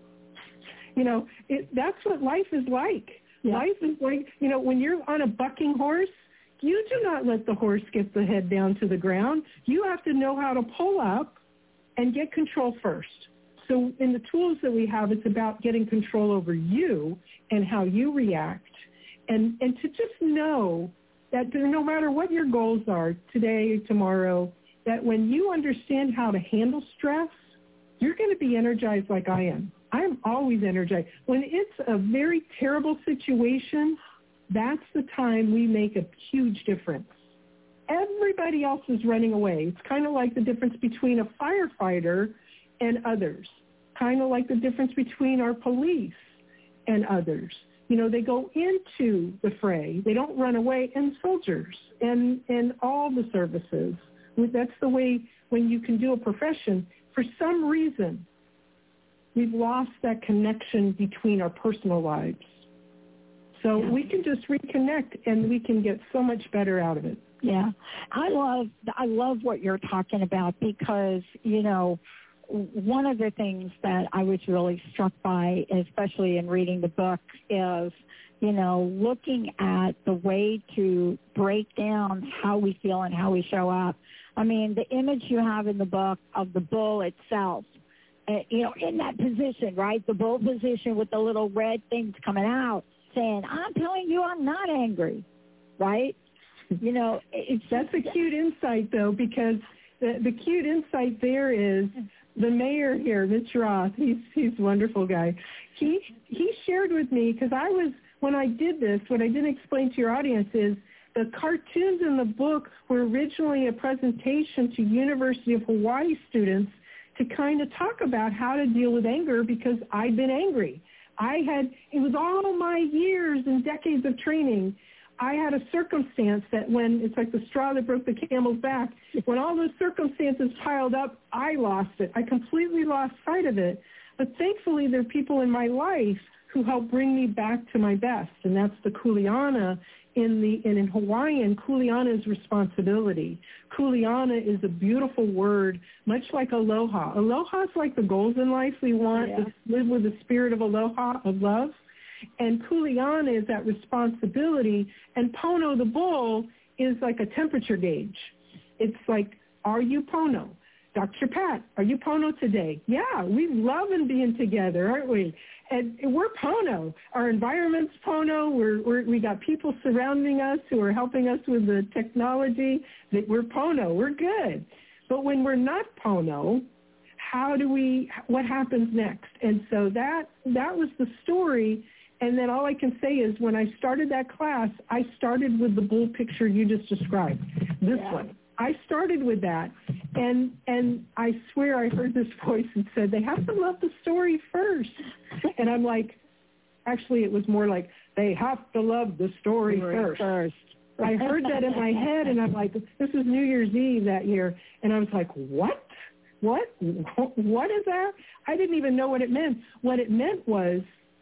Speaker 18: You know, it, that's what life is like. Yeah. Life is like, you know, when you're on a bucking horse, you do not let the horse get the head down to the ground. You have to know how to pull up and get control first. So in the tools that we have, it's about getting control over you and how you react. And, and to just know that no matter what your goals are today or tomorrow, that when you understand how to handle stress, you're going to be energized like I am. I am always energized. When it's a very terrible situation, that's the time we make a huge difference. Everybody else is running away. It's kind of like the difference between a firefighter and others, kind of like the difference between our police and others. You know, they go into the fray. They don't run away. And soldiers and, and all the services. That's the way when you can do a profession. For some reason, we've lost that connection between our personal lives. So yeah. we can just reconnect, and we can get so much better out of it.
Speaker 9: Yeah. I love, I love what you're talking about because, you know, one of the things that I was really struck by, especially in reading the book, is, you know, looking at the way to break down how we feel and how we show up. I mean, the image you have in the book of the bull itself, uh, you know, in that position, right, the bull position with the little red things coming out, saying, I'm telling you I'm not angry, right? You know, it's
Speaker 18: That's a cute insight, though, because the, the cute insight there is the mayor here, Mitch Roth, he's he's a wonderful guy. He, he shared with me, because I was, when I did this, what I didn't explain to your audience is the cartoons in the book were originally a presentation to University of Hawaii students to kind of talk about how to deal with anger because I'd been angry. I had, it was all my years and decades of training. I had a circumstance that when, it's like the straw that broke the camel's back, when all those circumstances piled up, I lost it. I completely lost sight of it. But thankfully, there are people in my life who help bring me back to my best, and that's the kuleana. In the and in Hawaiian, kuleana is responsibility. Kuleana is a beautiful word, much like aloha. Aloha is like the goals in life we want, yeah. to live with the spirit of aloha, of love. And kuleana is that responsibility. And Pono, the bull, is like a temperature gauge. It's like, are you Pono? Doctor Pat, are you Pono today? Yeah, we love and being together, aren't we? And we're Pono. Our environment's Pono. We're, we're, we got people surrounding us who are helping us with the technology. That we're Pono. We're good. But when we're not Pono, how do we, what happens next? And so that that was the story. And then all I can say is when I started that class, I started with the bull picture you just described, this yeah. one. I started with that, and and I swear I heard this voice and said, they have to love the story first. And I'm like, actually, it was more like, they have to love the story first. first. I heard that in my head, and I'm like, this was New Year's Eve that year, and I was like, what? What? What is that? I didn't even know what it meant. What it meant was,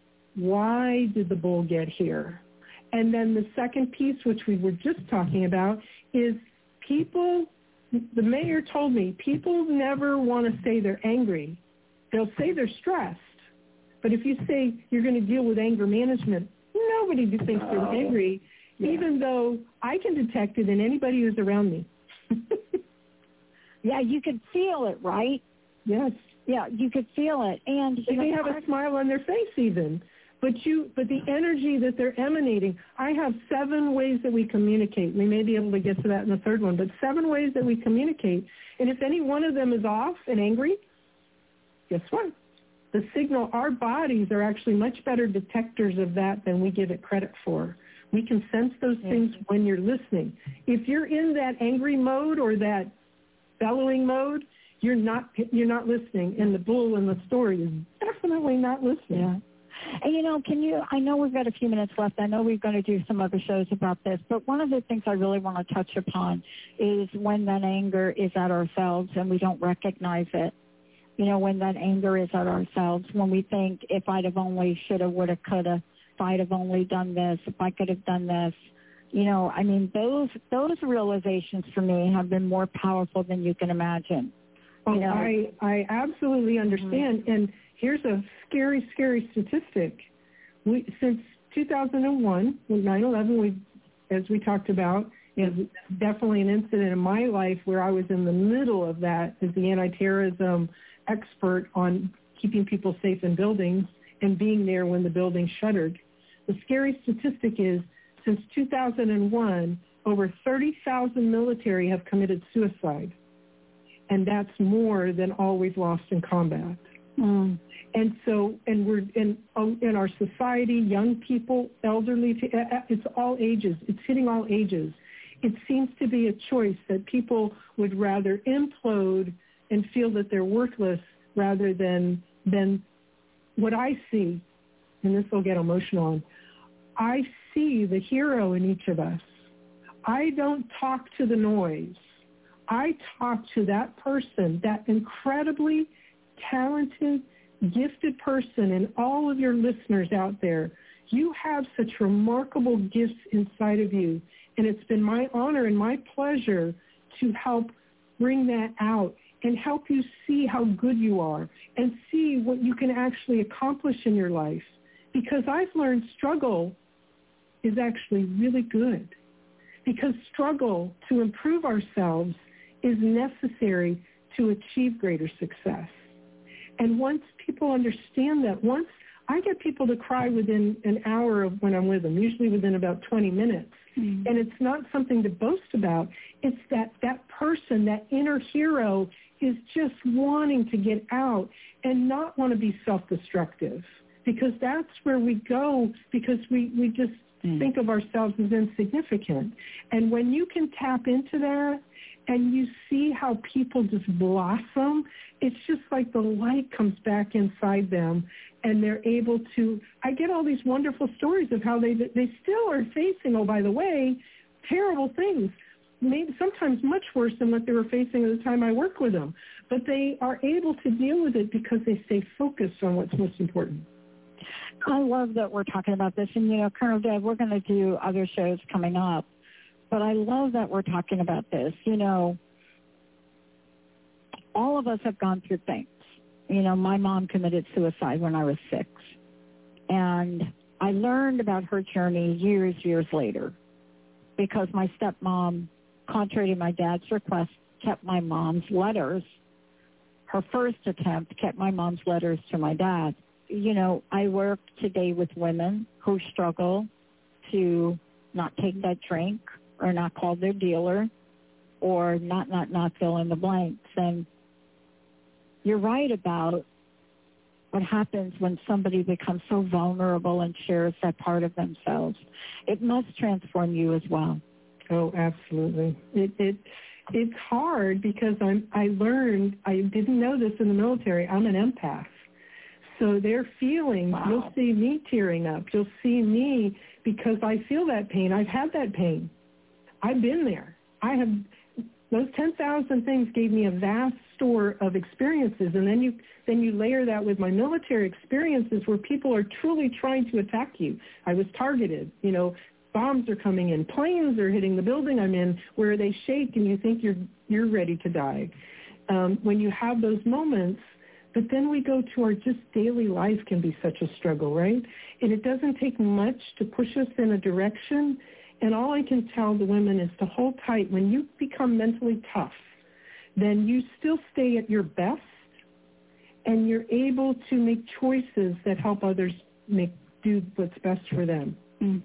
Speaker 18: why did the bull get here? And then the second piece, which we were just talking about, is people, the mayor told me, people never want to say they're angry. They'll say they're stressed. But if you say you're going to deal with anger management, nobody thinks they're oh, angry, yeah. even though I can detect it in anybody who's around me.
Speaker 9: Yeah, you could feel it, right?
Speaker 18: Yes.
Speaker 9: Yeah, you could feel it. And
Speaker 18: they may have a smile on their face even. But you, but the energy that they're emanating, I have seven ways that we communicate. We may be able to get to that in the third one, but seven ways that we communicate. And if any one of them is off and angry, guess what? The signal, our bodies are actually much better detectors of that than we give it credit for. We can sense those things when you're listening. If you're in that angry mode or that bellowing mode, you're not you're not listening. And the bull in the story is definitely not listening.
Speaker 9: Yeah. And, you know, can you, I know we've got a few minutes left. I know we're going to do some other shows about this, but one of the things I really want to touch upon is when that anger is at ourselves and we don't recognize it. You know, when that anger is at ourselves, when we think, if I'd have only, shoulda, woulda, coulda, if I'd have only done this, if I could have done this. You know, I mean, those those realizations for me have been more powerful than you can imagine.
Speaker 18: Oh,
Speaker 9: you know?
Speaker 18: I, I absolutely understand. Mm-hmm. And here's a scary, scary statistic. We, since two thousand one, with nine eleven, we, as we talked about, is definitely an incident in my life where I was in the middle of that as the anti-terrorism expert on keeping people safe in buildings and being there when the building shuttered. The scary statistic is since two thousand one, over thirty thousand military have committed suicide. And that's more than all we've lost in combat. Mm. And so, and we're in in our society, young people, elderly, it's all ages. It's hitting all ages. It seems to be a choice that people would rather implode and feel that they're worthless rather than than what I see, and this will get emotional on, I see the hero in each of us. I don't talk to the noise. I talk to that person, that incredibly talented, gifted person, and all of your listeners out there. You have such remarkable gifts inside of you, and it's been my honor and my pleasure to help bring that out and help you see how good you are and see what you can actually accomplish in your life. Because I've learned struggle is actually really good. Because struggle to improve ourselves is necessary to achieve greater success. And once people understand that, once I get people to cry within an hour of when I'm with them, usually within about twenty minutes. Mm-hmm. And it's not something to boast about. It's that that person, that inner hero, is just wanting to get out and not want to be self-destructive, because that's where we go, because we, we just mm. think of ourselves as insignificant. And when you can tap into that and you see how people just blossom, it's just like the light comes back inside them and they're able to, I get all these wonderful stories of how they they still are facing, oh, by the way, terrible things, maybe sometimes much worse than what they were facing at the time I worked with them. But they are able to deal with it because they stay focused on what's most important.
Speaker 9: I love that we're talking about this. And, you know, Colonel Deb, we're going to do other shows coming up. But I love that we're talking about this. You know, all of us have gone through things. You know, my mom committed suicide when I was six. And I learned about her journey years, years later, because my stepmom, contrary to my dad's request, kept my mom's letters. Her first attempt kept my mom's letters to my dad. You know, I work today with women who struggle to not take that drink or not call their dealer or not, not, not fill in the blanks. And you're right about what happens when somebody becomes so vulnerable and shares that part of themselves. It must transform you as well.
Speaker 18: Oh, absolutely. It it it's hard because I'm I learned, I didn't know this in the military, I'm an empath. So their feelings, wow. You'll see me tearing up. You'll see me, because I feel that pain. I've had that pain. I've been there. I have, those ten thousand things gave me a vast store of experiences. And then you then you layer that with my military experiences where people are truly trying to attack you. I was targeted. You know, bombs are coming in. Planes are hitting the building I'm in where they shake and you think you're you're ready to die. Um, when you have those moments, but then we go to our just daily life can be such a struggle, right? And it doesn't take much to push us in a direction. And all I can tell the women is to hold tight. When you become mentally tough, then you still stay at your best and you're able to make choices that help others make do what's best for them.
Speaker 9: Mm.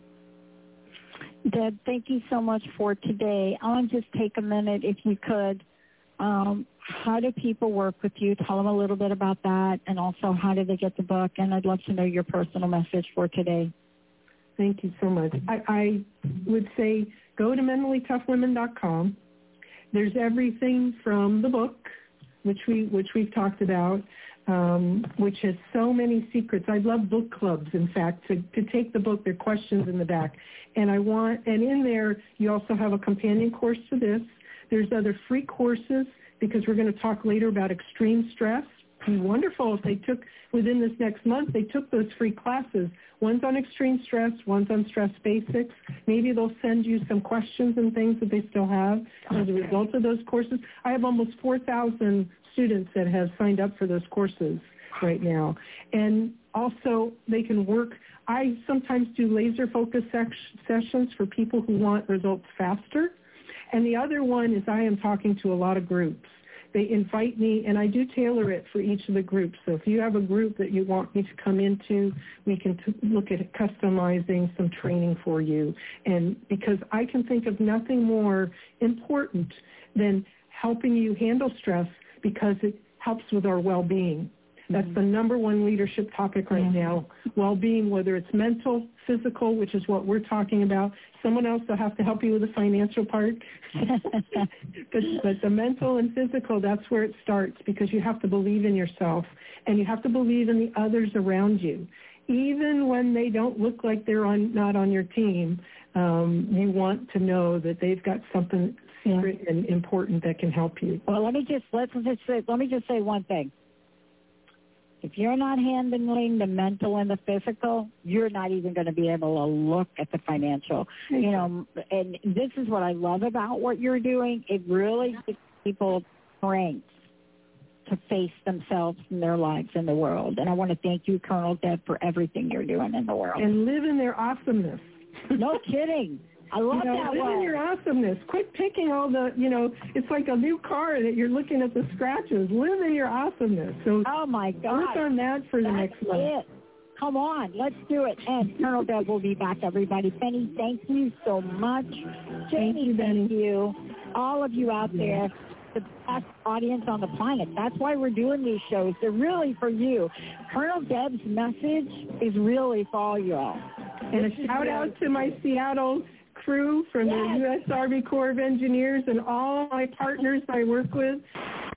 Speaker 9: Deb, thank you so much for today. I want to just take a minute, if you could. Um, how do people work with you? Tell them a little bit about that, and also how do they get the book? And I'd love to know your personal message for today.
Speaker 18: Thank you so much. I, I would say go to mentally tough women dot com. There's everything from the book, which we which we've talked about, um, which has so many secrets. I love book clubs, in fact, to, to take the book. There are questions in the back. And I want, and in there, you also have a companion course to this. There's other free courses, because we're going to talk later about extreme stress. It'd be wonderful if they took, within this next month, they took those free classes. One's on extreme stress, one's on stress basics. Maybe they'll send you some questions and things that they still have as a result of those courses. I have almost four thousand students that have signed up for those courses right now. And also, they can work. I sometimes do laser focus sessions for people who want results faster. And the other one is I am talking to a lot of groups. They invite me, and I do tailor it for each of the groups. So if you have a group that you want me to come into, we can t- look at customizing some training for you. And because I can think of nothing more important than helping you handle stress, because it helps with our well-being. That's mm-hmm. the number one leadership topic right mm-hmm. now, well-being, whether it's mental, physical, which is what we're talking about. Someone else will have to help you with the financial part. but, but the mental and physical, that's where it starts, because you have to believe in yourself, and you have to believe in the others around you. Even when they don't look like they're on not on your team, um, you want to know that they've got something secret yeah. and important that can help you.
Speaker 9: Well, let me just let's just say, let me just say one thing. If you're not handling the mental and the physical, you're not even going to be able to look at the financial. You know, and this is what I love about what you're doing. It really gives people strength to face themselves and their lives in the world. And I want to thank you, Colonel Deb, for everything you're doing in the world.
Speaker 18: And live in their awesomeness.
Speaker 9: No kidding. I love
Speaker 18: you know,
Speaker 9: that
Speaker 18: live
Speaker 9: one.
Speaker 18: in your awesomeness. Quit picking all the, you know, it's like a new car that you're looking at the scratches. Live in your awesomeness. So
Speaker 9: oh, my God.
Speaker 18: work on that for the
Speaker 9: That's
Speaker 18: next month.
Speaker 9: It. Come on, let's do it. And Colonel Deb will be back, everybody. Benny, thank you so much. Jamie, thank you. All of you out there, the best audience on the planet. That's why we're doing these shows. They're really for you. Colonel Deb's message is really for all y'all.
Speaker 18: And a shout out to my Seattle crew from yes. the U S Army Corps of Engineers and all my partners I work with.